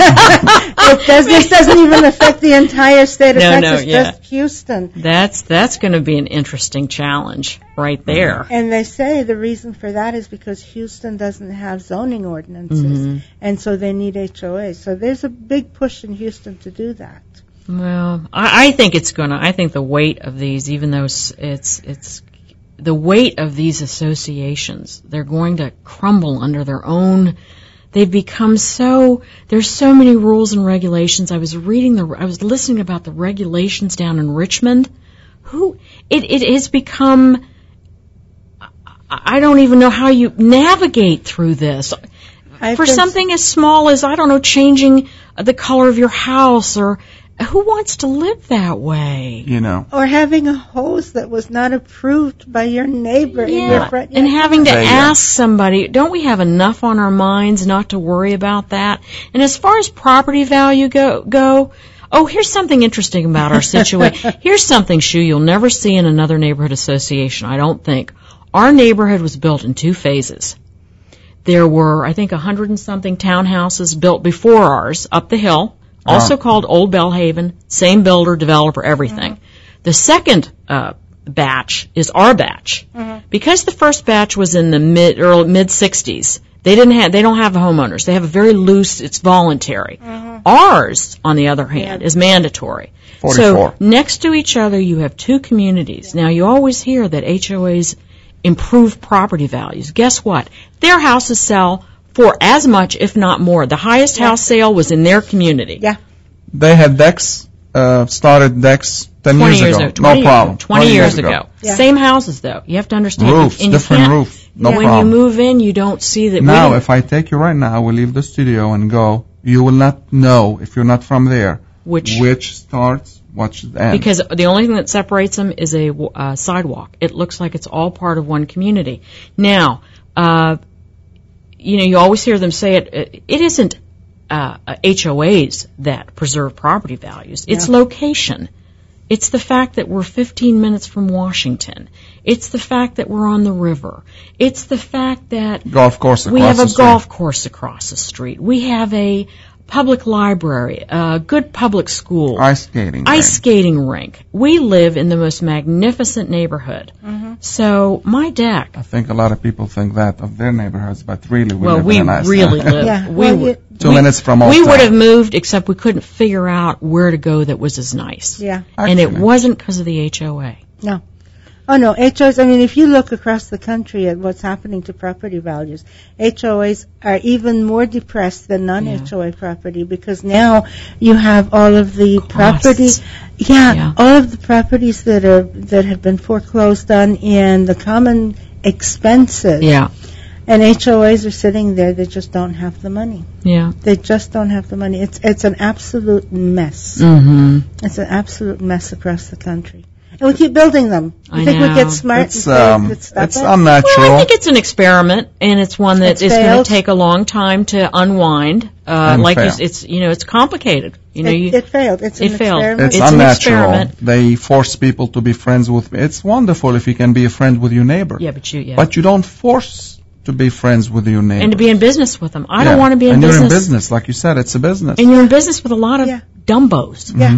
it does, this doesn't even affect the entire state of No, no, Texas, yeah. just Houston. That's that's going to be an interesting challenge right there. And they say the reason for that is because Houston doesn't have zoning ordinances, Mm-hmm. and so they need H O As. So there's a big push in Houston to do that. Well, I, I think it's going to. I think the weight of these, even though it's, it's it's the weight of these associations, they're going to crumble under their own. They've become so. There's so many rules and regulations. I was reading the. I was listening about the regulations down in Richmond. Who it it has become. I don't even know how you navigate through this. I've For been- something as small as, I don't know, changing the color of your house, or who wants to live that way? You know, Or having a hose that was not approved by your neighbor in your front and yard. having to There you go. ask somebody, don't we have enough on our minds not to worry about that? And as far as property value go, go oh, here's something interesting about our situation. Here's something, Shu, you'll never see in another neighborhood association, I don't think. Our neighborhood was built in two phases. There were, I think, a hundred and something townhouses built before ours up the hill, also Wow. called Old Bellhaven, same builder, developer, everything. The second uh, batch is our batch. Because the first batch was in the mid early mid sixties, they didn't have they don't have homeowners. They have a very loose, it's voluntary. Ours, on the other hand, is mandatory. forty-four. So next to each other you have two communities. Now you always hear that H O As improve property values. Guess what? Their houses sell for as much, if not more. The highest house sale was in their community. Yeah. They had decks uh, started decks ten twenty years years ago. ago. twenty No problem. twenty years ago. Yeah. Same houses, though. You have to understand. Roofs, and you different can't- roof. No when problem. you move in, you don't see that. we Now, didn't- if I take you right now, we leave the studio and go, you will not know, if you're not from there, Which- which starts, which ends. Because the only thing that separates them is a uh, sidewalk. It looks like it's all part of one community. Now, uh, you know, you always hear them say it. It isn't uh, H O As that preserve property values. It's Yeah. location. It's the fact that we're fifteen minutes from Washington. It's the fact that we're on the river. It's the fact that golf course across we have the a street. golf course across the street. We have a public library, a good public school, Ice skating. ice rink. skating rink. We live in the most magnificent neighborhood. Mm-hmm. So my deck, I think a lot of people think that of their neighborhoods, but really we well, live we in a nice really neighborhood. live. Yeah, We, well, w- you- Two we- minutes from Old we would Town. have moved, except we couldn't figure out where to go that was as nice. Yeah. And it Actually. wasn't because of the H O A. No. Oh, no. H O As, I mean, if you look across the country at what's happening to property values, H O As are even more depressed than non-H O A property because now you have all of the property. Costs. Yeah, Yeah. all of the properties that are that have been foreclosed on and the common expenses. Yeah, And H O As are sitting there, they just don't have the money. yeah. They just don't have the money. It's it's an absolute mess. Mm-hmm. It's an absolute mess across the country. And we keep building them. You I think we know. get smart It's, and say, um, "Let's stop it's it?" unnatural. Well, I think it's an experiment, and it's one that It's is going failed. to take a long time to unwind. Uh, And like you, fail. s- it's you know, it's complicated. You know, it, you, it failed. It's it an failed. experiment. It's, It's an unnatural. experiment. They force people to be friends with me. It's wonderful if you can be a friend with your neighbor. yeah, but you, yeah, But you don't force to be friends with your neighbor. and to be in business with them. I Yeah. don't want to be in and business. you're in business, like you said, it's a business. And you're in business with a lot of Yeah. dumbos. Yeah.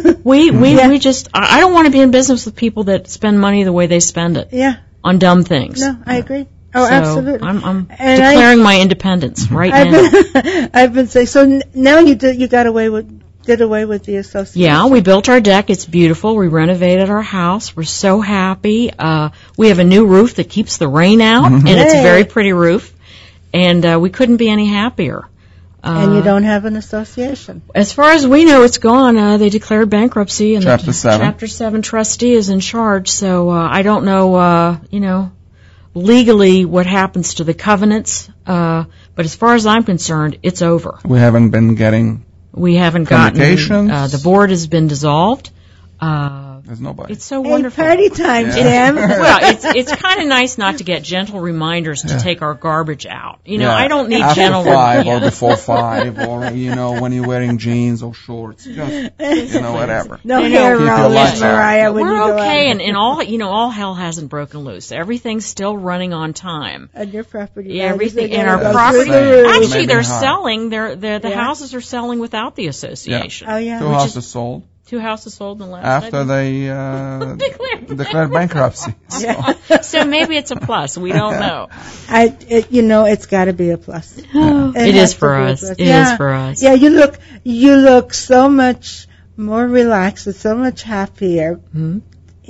We we Yeah. we just I I don't want to be in business with people that spend money the way they spend it Yeah. on dumb things. No, I agree. Oh, So absolutely. I'm, I'm And I- declaring my independence right I've now. been, I've been saying. So n- now you did, you got away with did away with the association. Yeah, we built our deck. It's beautiful. We renovated our house. We're so happy. Uh, we have a new roof that keeps the rain out, and it's a Yay. very pretty roof. And uh, we couldn't be any happier. Uh, And you don't have an association. As far as we know, it's gone. Uh, they declared bankruptcy, and Chapter the seven. Chapter Seven trustee is in charge. So uh, I don't know, uh, you know, legally what happens to the covenants. Uh, but as far as I'm concerned, it's over. We haven't been getting, We haven't gotten. Communications? Uh, the board has been dissolved. Uh, there's nobody. it's so Hey, wonderful. party time, Yeah. Jim. Well, it's it's kind of nice not to get gentle reminders to Yeah. take our garbage out. You know, Yeah. I don't need After gentle five yeah. or before five, or you know when you're wearing jeans or shorts, just you know whatever. No You know, hair keep your rollers, lights out. Mariah. When We're you go okay, out. and, and all you know, all hell hasn't broken loose. Everything's still running on time. And your property. Yeah, values are everything gonna and our go property. through the roof. Actually, Maybe they're high. selling. They're, they're the Yeah. houses are selling without the association. Oh yeah. Two Which houses is- sold Two houses sold in the last after night. they uh, Declared declared bankruptcy. So, Yeah. So maybe it's a plus. We don't know. I, it, you know, it's got to be a plus. It, It has is to for be a us. plus. It is yeah. for us. Yeah, you look, you look so much more relaxed and so much happier Mhm.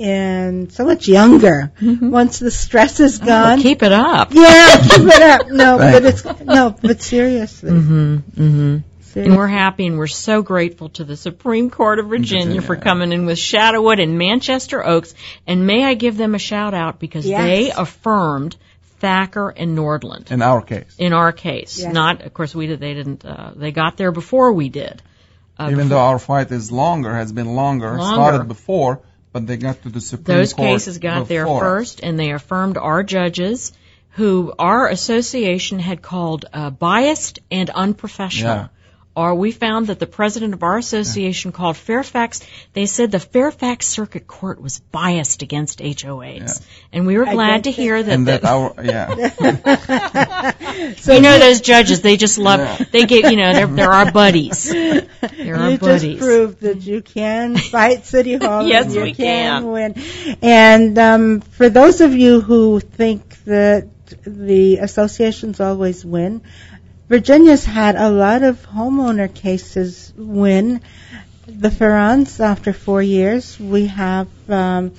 and so much younger once the stress is Oh, gone. keep it up. yeah, keep it up. No, Thank but you. it's no, but seriously, Mm-hmm. Mm-hmm. And seriously. we're happy and we're so grateful to the Supreme Court of Virginia for coming in with Shadowwood and Manchester Oaks. And may I give them a shout out because Yes. they affirmed Thacker and Nordland in our case, in our case. Yes. Not, of course, we did. They didn't. Uh, they got there before we did. Uh, even though our fight is longer, has been longer, Longer. started before, but they got to the Supreme Those Court cases got there before us. first, and they affirmed our judges, who our association had called uh, biased and unprofessional. Yeah. Or we found that the president of our association called Fairfax, they said the Fairfax Circuit Court was biased against H O As. Yeah. And we were I glad don't to think- hear that, And that that our yeah, So you know those judges, they just love, Yeah. they get, you know, they're, they're our buddies. They're our you buddies. just proved that you can fight City Hall. Yes, and you we can. win. And um, for those of you who think that the associations always win, Virginia's had a lot of homeowner cases win. The Ferrans, after four years, we have um,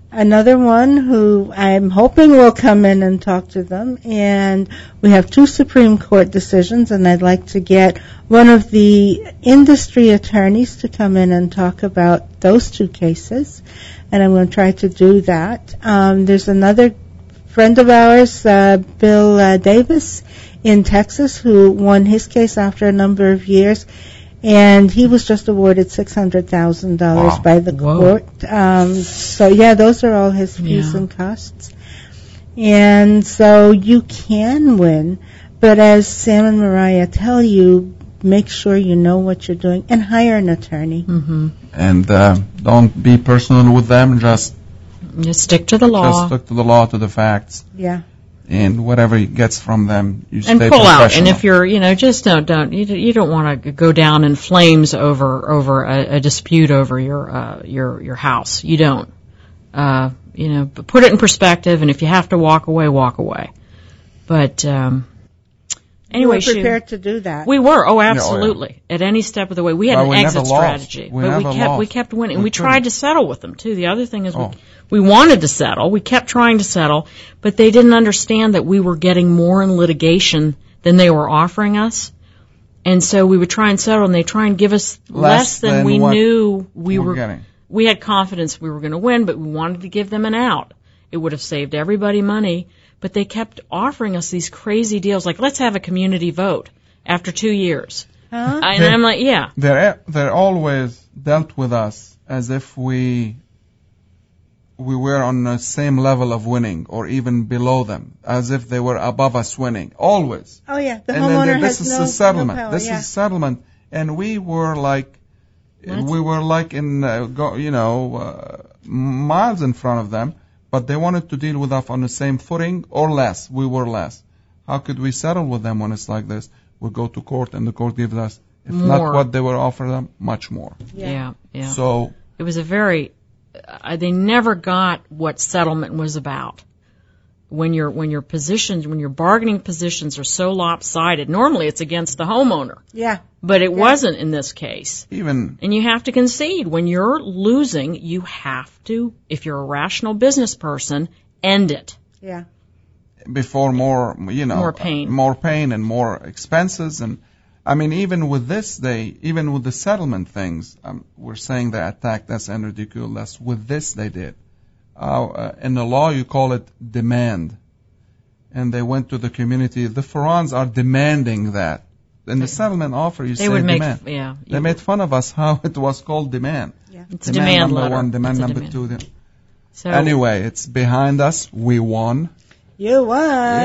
another one who I'm hoping will come in and talk to them. And we have two Supreme Court decisions, and I'd like to get one of the industry attorneys to come in and talk about those two cases. And I'm going to try to do that. Um, there's another friend of ours, uh, Bill uh, Davis in Texas, who won his case after a number of years. And he was just awarded six hundred thousand dollars Wow. by the Whoa. court. Um, so, yeah, those are all his fees Yeah. and costs. And so you can win, but as Sam and Mariah tell you, make sure you know what you're doing and hire an attorney. Mm-hmm. And uh, don't be personal with them. Just, Just stick to the just law stick to the law, to the facts. Yeah. And whatever he gets from them, you and stay pull out. professional. And if you're, you know, just don't don't you, you don't want to go down in flames over over a, a dispute over your uh, your your house. You don't. Uh, you know, but put it in perspective. And if you have to walk away, walk away. But um, anyway, you were she- prepared to do that. we were. Oh, oh, yeah. absolutely. At any step of the way, we had Well, an we exit never lost. strategy, We but we never kept lost. we kept winning. We We, tried couldn't. to settle with them too. The other thing is Oh. we we wanted to settle. We kept trying to settle, but they didn't understand that we were getting more in litigation than they were offering us. And so we would try and settle, and they try and give us less, Less than, than we what knew we we're were. getting. We had confidence we were going to win, but we wanted to give them an out. It would have saved everybody money, but they kept offering us these crazy deals, like let's have a community vote after two years. Huh? And I'm like, yeah. They're they're always dealt with us as if we we were on the same level of winning, or even below them, as if they were above us winning. Always. Oh, yeah. The and homeowner then this has is no, a settlement. no power. this yeah. is settlement, and we were like, What? we were like in uh, go, you know uh, miles in front of them, but they wanted to deal with us on the same footing or less. We were less. How could we settle with them when it's like this? We go to court, and the court gives us, if More. not what they were offering them, much more. Yeah. Yeah, yeah. So It was a very, uh, they never got what settlement was about. When your when your positions, when your bargaining positions are so lopsided, normally it's against the homeowner, Yeah. but it wasn't in this case. even And you have to concede. When you're losing, you have to, if you're a rational business person, end it. Yeah. before more, you know, More pain. more pain and more expenses, and I mean, even with this, they, even with the settlement things, um, we're saying they attacked us and ridiculed us. With this, they did. Uh, uh, in the law, you call it demand, and they went to the community. The Farans are demanding that. In the settlement offer, you They say would make, demand. yeah. They made fun of us how it was called demand. Yeah. It's a demand number letter. one, demand It's a number demand. two. The- So, Anyway, it's behind us. We won. You won.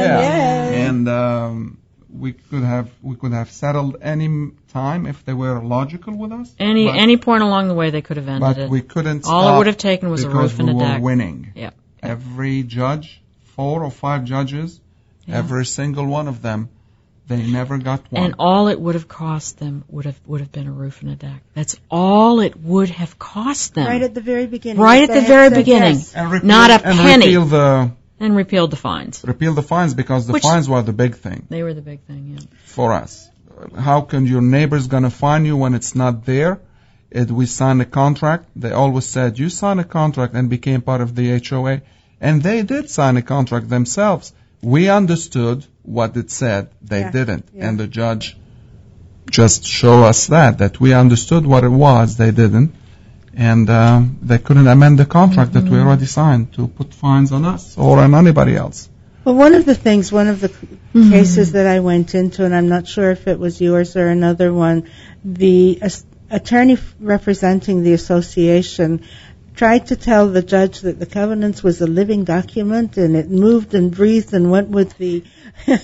Yay. And um, we could have we could have settled any m- time if they were logical with us. any but, any point along the way, they could have ended but it. we couldn't. All it stop would have taken was a because roof and we a were deck. winning. Yep. Every judge, four or five judges, Yeah. every single one of them, they never got one. And all it would have cost them would have would have been a roof and a deck. That's all it would have cost them. Right at the very beginning. Right If at they the had very said beginning. yes. And repeal, Not a and penny. repeal the And repealed the fines. repeal the fines, because the Which- fines were the big thing They were the big thing, yeah. for us. How can your neighbors gonna fine you when it's not there? It, we signed a contract. They always said, you sign a contract and became part of the H O A. And they did sign a contract themselves. We understood what it said. They Yeah, didn't. yeah. And the judge just showed us that, that we understood what it was. They didn't. And um, they couldn't amend the contract Mm-hmm. that we already signed to put fines on us or on anybody else. Well, one of the things, one of the c- cases that I went into, and I'm not sure if it was yours or another one, the as- attorney f- representing the association tried to tell the judge that the covenants was a living document and it moved and breathed and went with the... Wait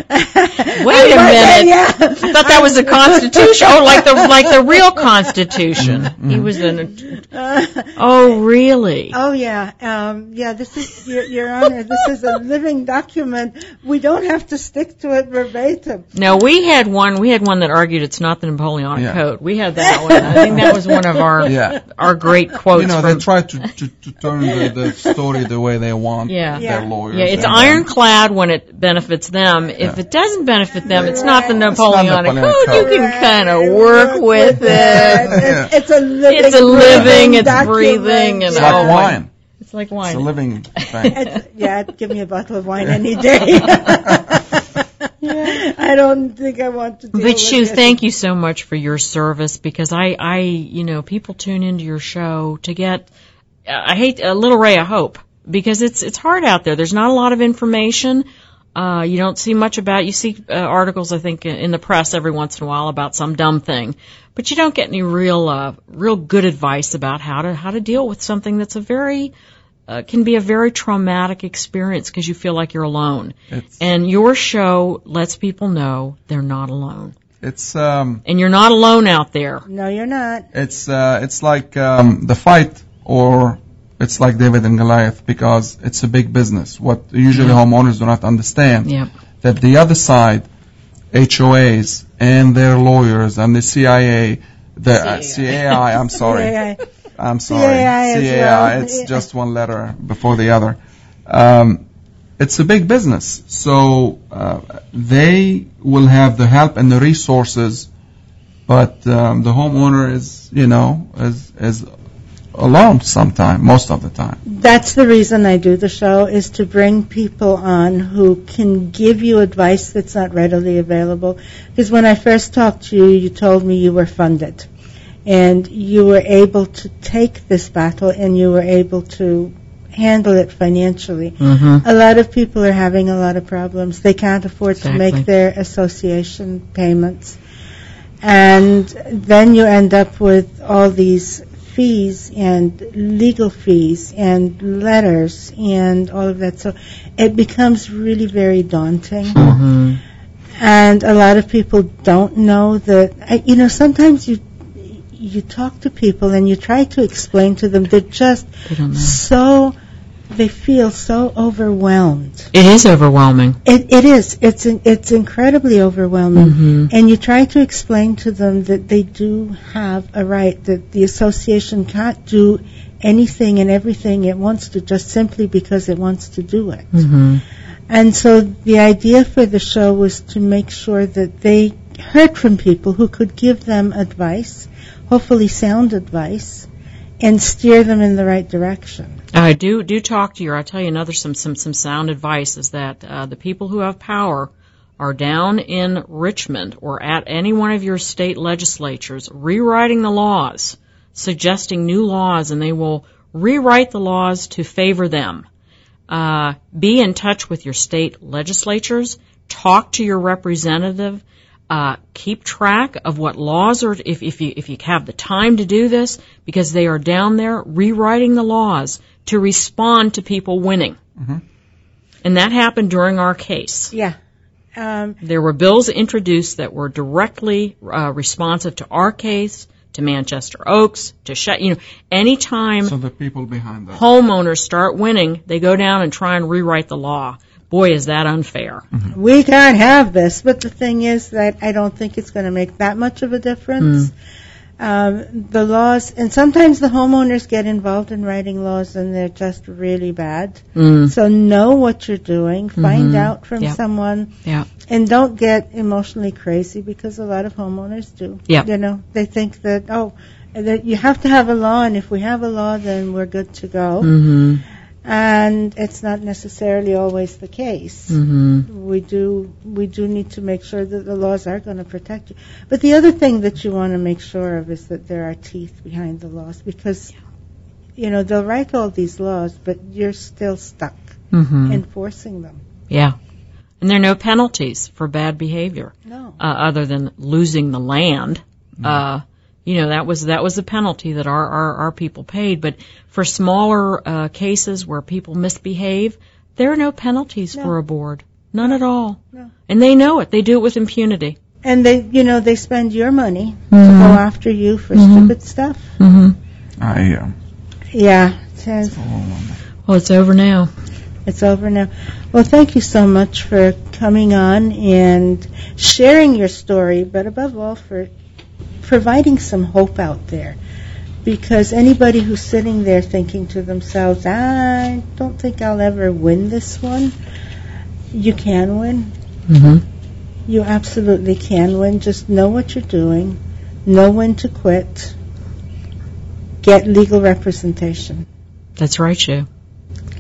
a minute. Yeah. I thought that was the Constitution. Oh, like the like the real Constitution. He was in. A, oh, really? Oh yeah, um, yeah. This is your, your Honor. This is a living document. We don't have to stick to it verbatim. No, we had one. We had one that argued it's not the Napoleonic Yeah. Code. We had that one. I think that was one of our Yeah. our great quotes. You know, from, they try to, to, to turn the, the story the way they want. Yeah. Their Yeah. lawyers. yeah, it's and, um, ironclad when it benefits them. If Yeah. it doesn't benefit them, it's not the Right. Napoleonic Napoleonic Code. You Code. can kind of work with it. It's, it's a living, It's a living, breathing it's document. breathing, and It's oh like my- wine. It's like It's a wine. living thing. It's, yeah, give me a bottle of wine any day. I don't think I want to deal But with Shu, it. thank you so much for your service, because I, I, you know, people tune into your show to get, I hate, a little ray of hope, because it's, it's hard out there. There's not a lot of information. Uh, you don't see much about, you see uh, articles, I think, in, in the press every once in a while about some dumb thing, but you don't get any real, uh, real good advice about how to, how to deal with something that's a very, uh, can be a very traumatic experience because you feel like you're alone. It's, And your show lets people know they're not alone. it's, um, And you're not alone out there. No, you're not. it's, uh, it's like, um, the fight, or it's like David and Goliath, because it's a big business. What usually Yeah. homeowners do not understand, Yep. that the other side, H O As and their lawyers and the C I A, the uh, C A I, I'm sorry, Yeah, I'm sorry, C A I as C A I, well. it's Yeah. just one letter before the other. Um, it's a big business, so uh, they will have the help and the resources, but um, the homeowner is, you know, is is alone sometime, most of the time. That's the reason I do the show, is to bring people on who can give you advice that's not readily available. Because when I first talked to you, you told me you were funded. And you were able to take this battle, and you were able to handle it financially. Mm-hmm. A lot of people are having a lot of problems. They can't afford Exactly. to make their association payments. And then you end up with all these fees and legal fees and letters and all of that. So it becomes really very daunting. Mm-hmm. And a lot of people don't know that, I- you know, sometimes you you talk to people and you try to explain to them, they're just They don't know. so, they feel so overwhelmed. It is overwhelming. It, it is. It's in, it's incredibly overwhelming. Mm-hmm. And you try to explain to them that they do have a right, that the association can't do anything and everything it wants to just simply because it wants to do it. Mm-hmm. And so the idea for the show was to make sure that they heard from people who could give them advice, hopefully sound advice, and steer them in the right direction. I do do talk to you. I'll tell you another some some some sound advice is that uh, the people who have power are down in Richmond or at any one of your state legislatures rewriting the laws, suggesting new laws, and they will rewrite the laws to favor them. Uh, be in touch with your state legislatures. Talk to your representative. Uh, keep track of what laws are, if, if you if you have the time to do this, because they are down there rewriting the laws to respond to people winning. Mm-hmm. And that happened during our case. Yeah. Um, There were bills introduced that were directly uh, responsive to our case, to Manchester Oaks, to shut, you know, anytime So the people behind that. homeowners start winning, they go down and try and rewrite the law. Boy, is that unfair. Mm-hmm. we can't have this, but the thing is that I don't think it's going to make that much of a difference. Mm. Um, the laws, and sometimes the homeowners get involved in writing laws and they're just really bad. Mm. So know what you're doing, find Mhm. out from Yeah. someone, Yeah. and don't get emotionally crazy, because a lot of homeowners do. Yeah. You know, they think that, oh, that you have to have a law, and if we have a law, then we're good to go. Mm-hmm. And it's not necessarily always the case. Mm-hmm. We do we do need to make sure that the laws are going to protect you. But the other thing that you want to make sure of is that there are teeth behind the laws, because you know they'll write all these laws, but you're still stuck Mm-hmm. enforcing them. Yeah. And there are no penalties for bad behavior, No. uh, other than losing the land. Uh, you know, that was, that was the penalty that our, our, our people paid. But for smaller, uh, cases where people misbehave, there are no penalties No. for a board. None at all. No. And they know it. They do it with impunity. And they, you know, they spend your money to Mhm. go after you for Mhm. stupid stuff. Mm-hmm. I, uh, Yeah, it says Well, it's over now. it's over now. Well, thank you so much for coming on and sharing your story, but above all for providing some hope out there. Because anybody who's sitting there thinking to themselves, I don't think I'll ever win this one, you can win. Mm-hmm. You absolutely can win. Just know what you're doing, know when to quit, get legal representation. That's right, Shu.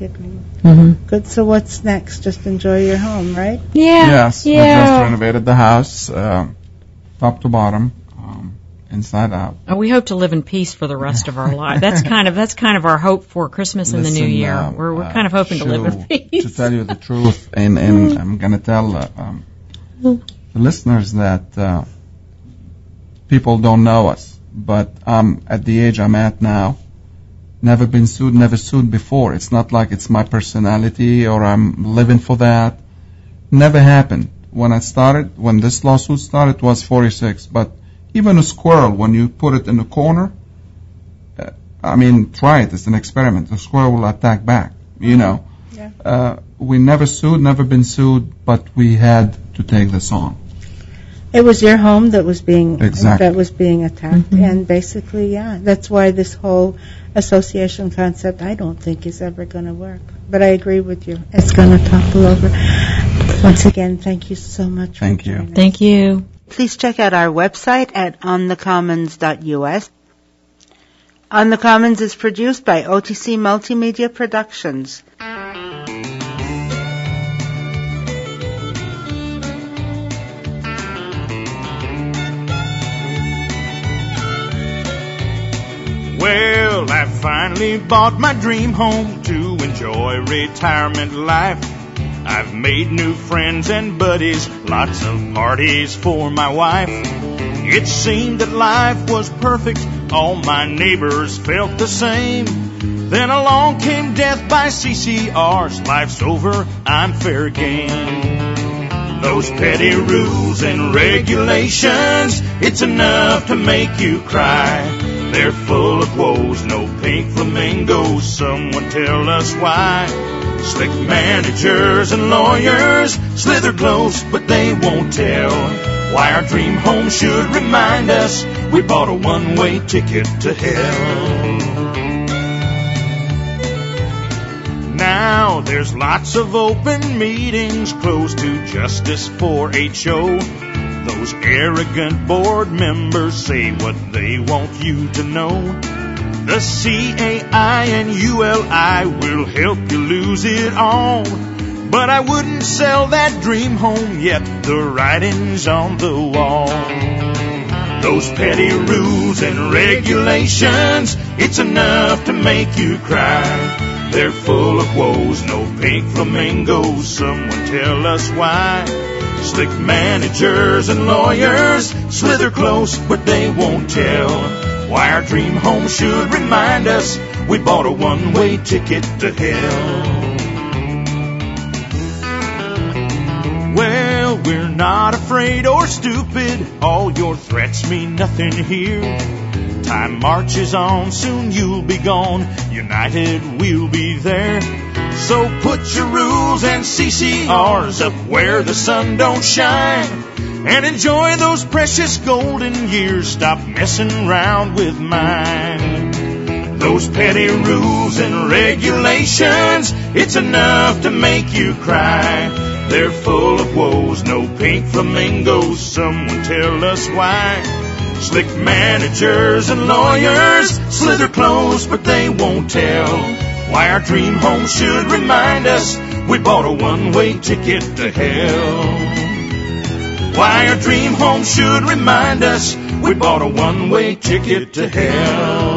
it. Mm-hmm. Good. So what's next? Just enjoy your home, right? Yeah. Yes, we Yeah. just renovated the house, uh, top to bottom, um, inside out. Uh, we hope to live in peace for the rest of our life. That's kind of that's kind of our hope for Christmas and the New Listen, Year. uh, we're we're uh, kind of hoping to live in to- peace. To tell you the truth, and, and I'm going to tell uh, um, the listeners that uh, people don't know us, but um, at the age I'm at now, never been sued, never sued before. It's not like it's my personality or I'm living for that. Never happened. When I started, when this lawsuit started, it was forty-six. But even a squirrel, when you put it in a corner, uh, I mean, try it. It's an experiment. The squirrel will attack back, you know. Yeah. Uh, we never sued, never been sued, but we had to take this on. It was your home that was being Exactly. that was being attacked, Mhm. and basically, yeah, that's why this whole association concept I don't think is ever going to work. But I agree with you; it's going to topple over. Once again, thank you so much. Thank for you. joining us. Thank you. Please check out our website at on the commons dot u s. On the Commons is produced by O T C Multimedia Productions. Well, I finally bought my dream home to enjoy retirement life. I've made new friends and buddies, lots of parties for my wife. It seemed that life was perfect, all my neighbors felt the same. Then along came death by C C Rs, life's over, I'm fair game. Those petty rules and regulations, it's enough to make you cry. They're full of woes, no pink flamingos, someone tell us why. Slick managers and lawyers slither close, but they won't tell why our dream home should remind us we bought a one-way ticket to hell. Now there's lots of open meetings closed to justice for H O. Those arrogant board members say what they want you to know. The C A I and U L I will help you lose it all. But I wouldn't sell that dream home yet, the writing's on the wall. Those petty rules and regulations, it's enough to make you cry. They're full of woes, no pink flamingos, someone tell us why. Slick managers and lawyers slither close, but they won't tell why our dream home should remind us we bought a one-way ticket to hell. Well, we're not afraid or stupid, all your threats mean nothing here. Time marches on, soon you'll be gone, united we'll be there. So put your rules and C C Rs up where the sun don't shine, and enjoy those precious golden years, stop messing around with mine. Those petty rules and regulations, it's enough to make you cry. They're full of woes, no pink flamingos, someone tell us why. Slick managers and lawyers slither close, but they won't tell why our dream home should remind us we bought a one-way ticket to hell. Why our dream home should remind us we bought a one-way ticket to hell.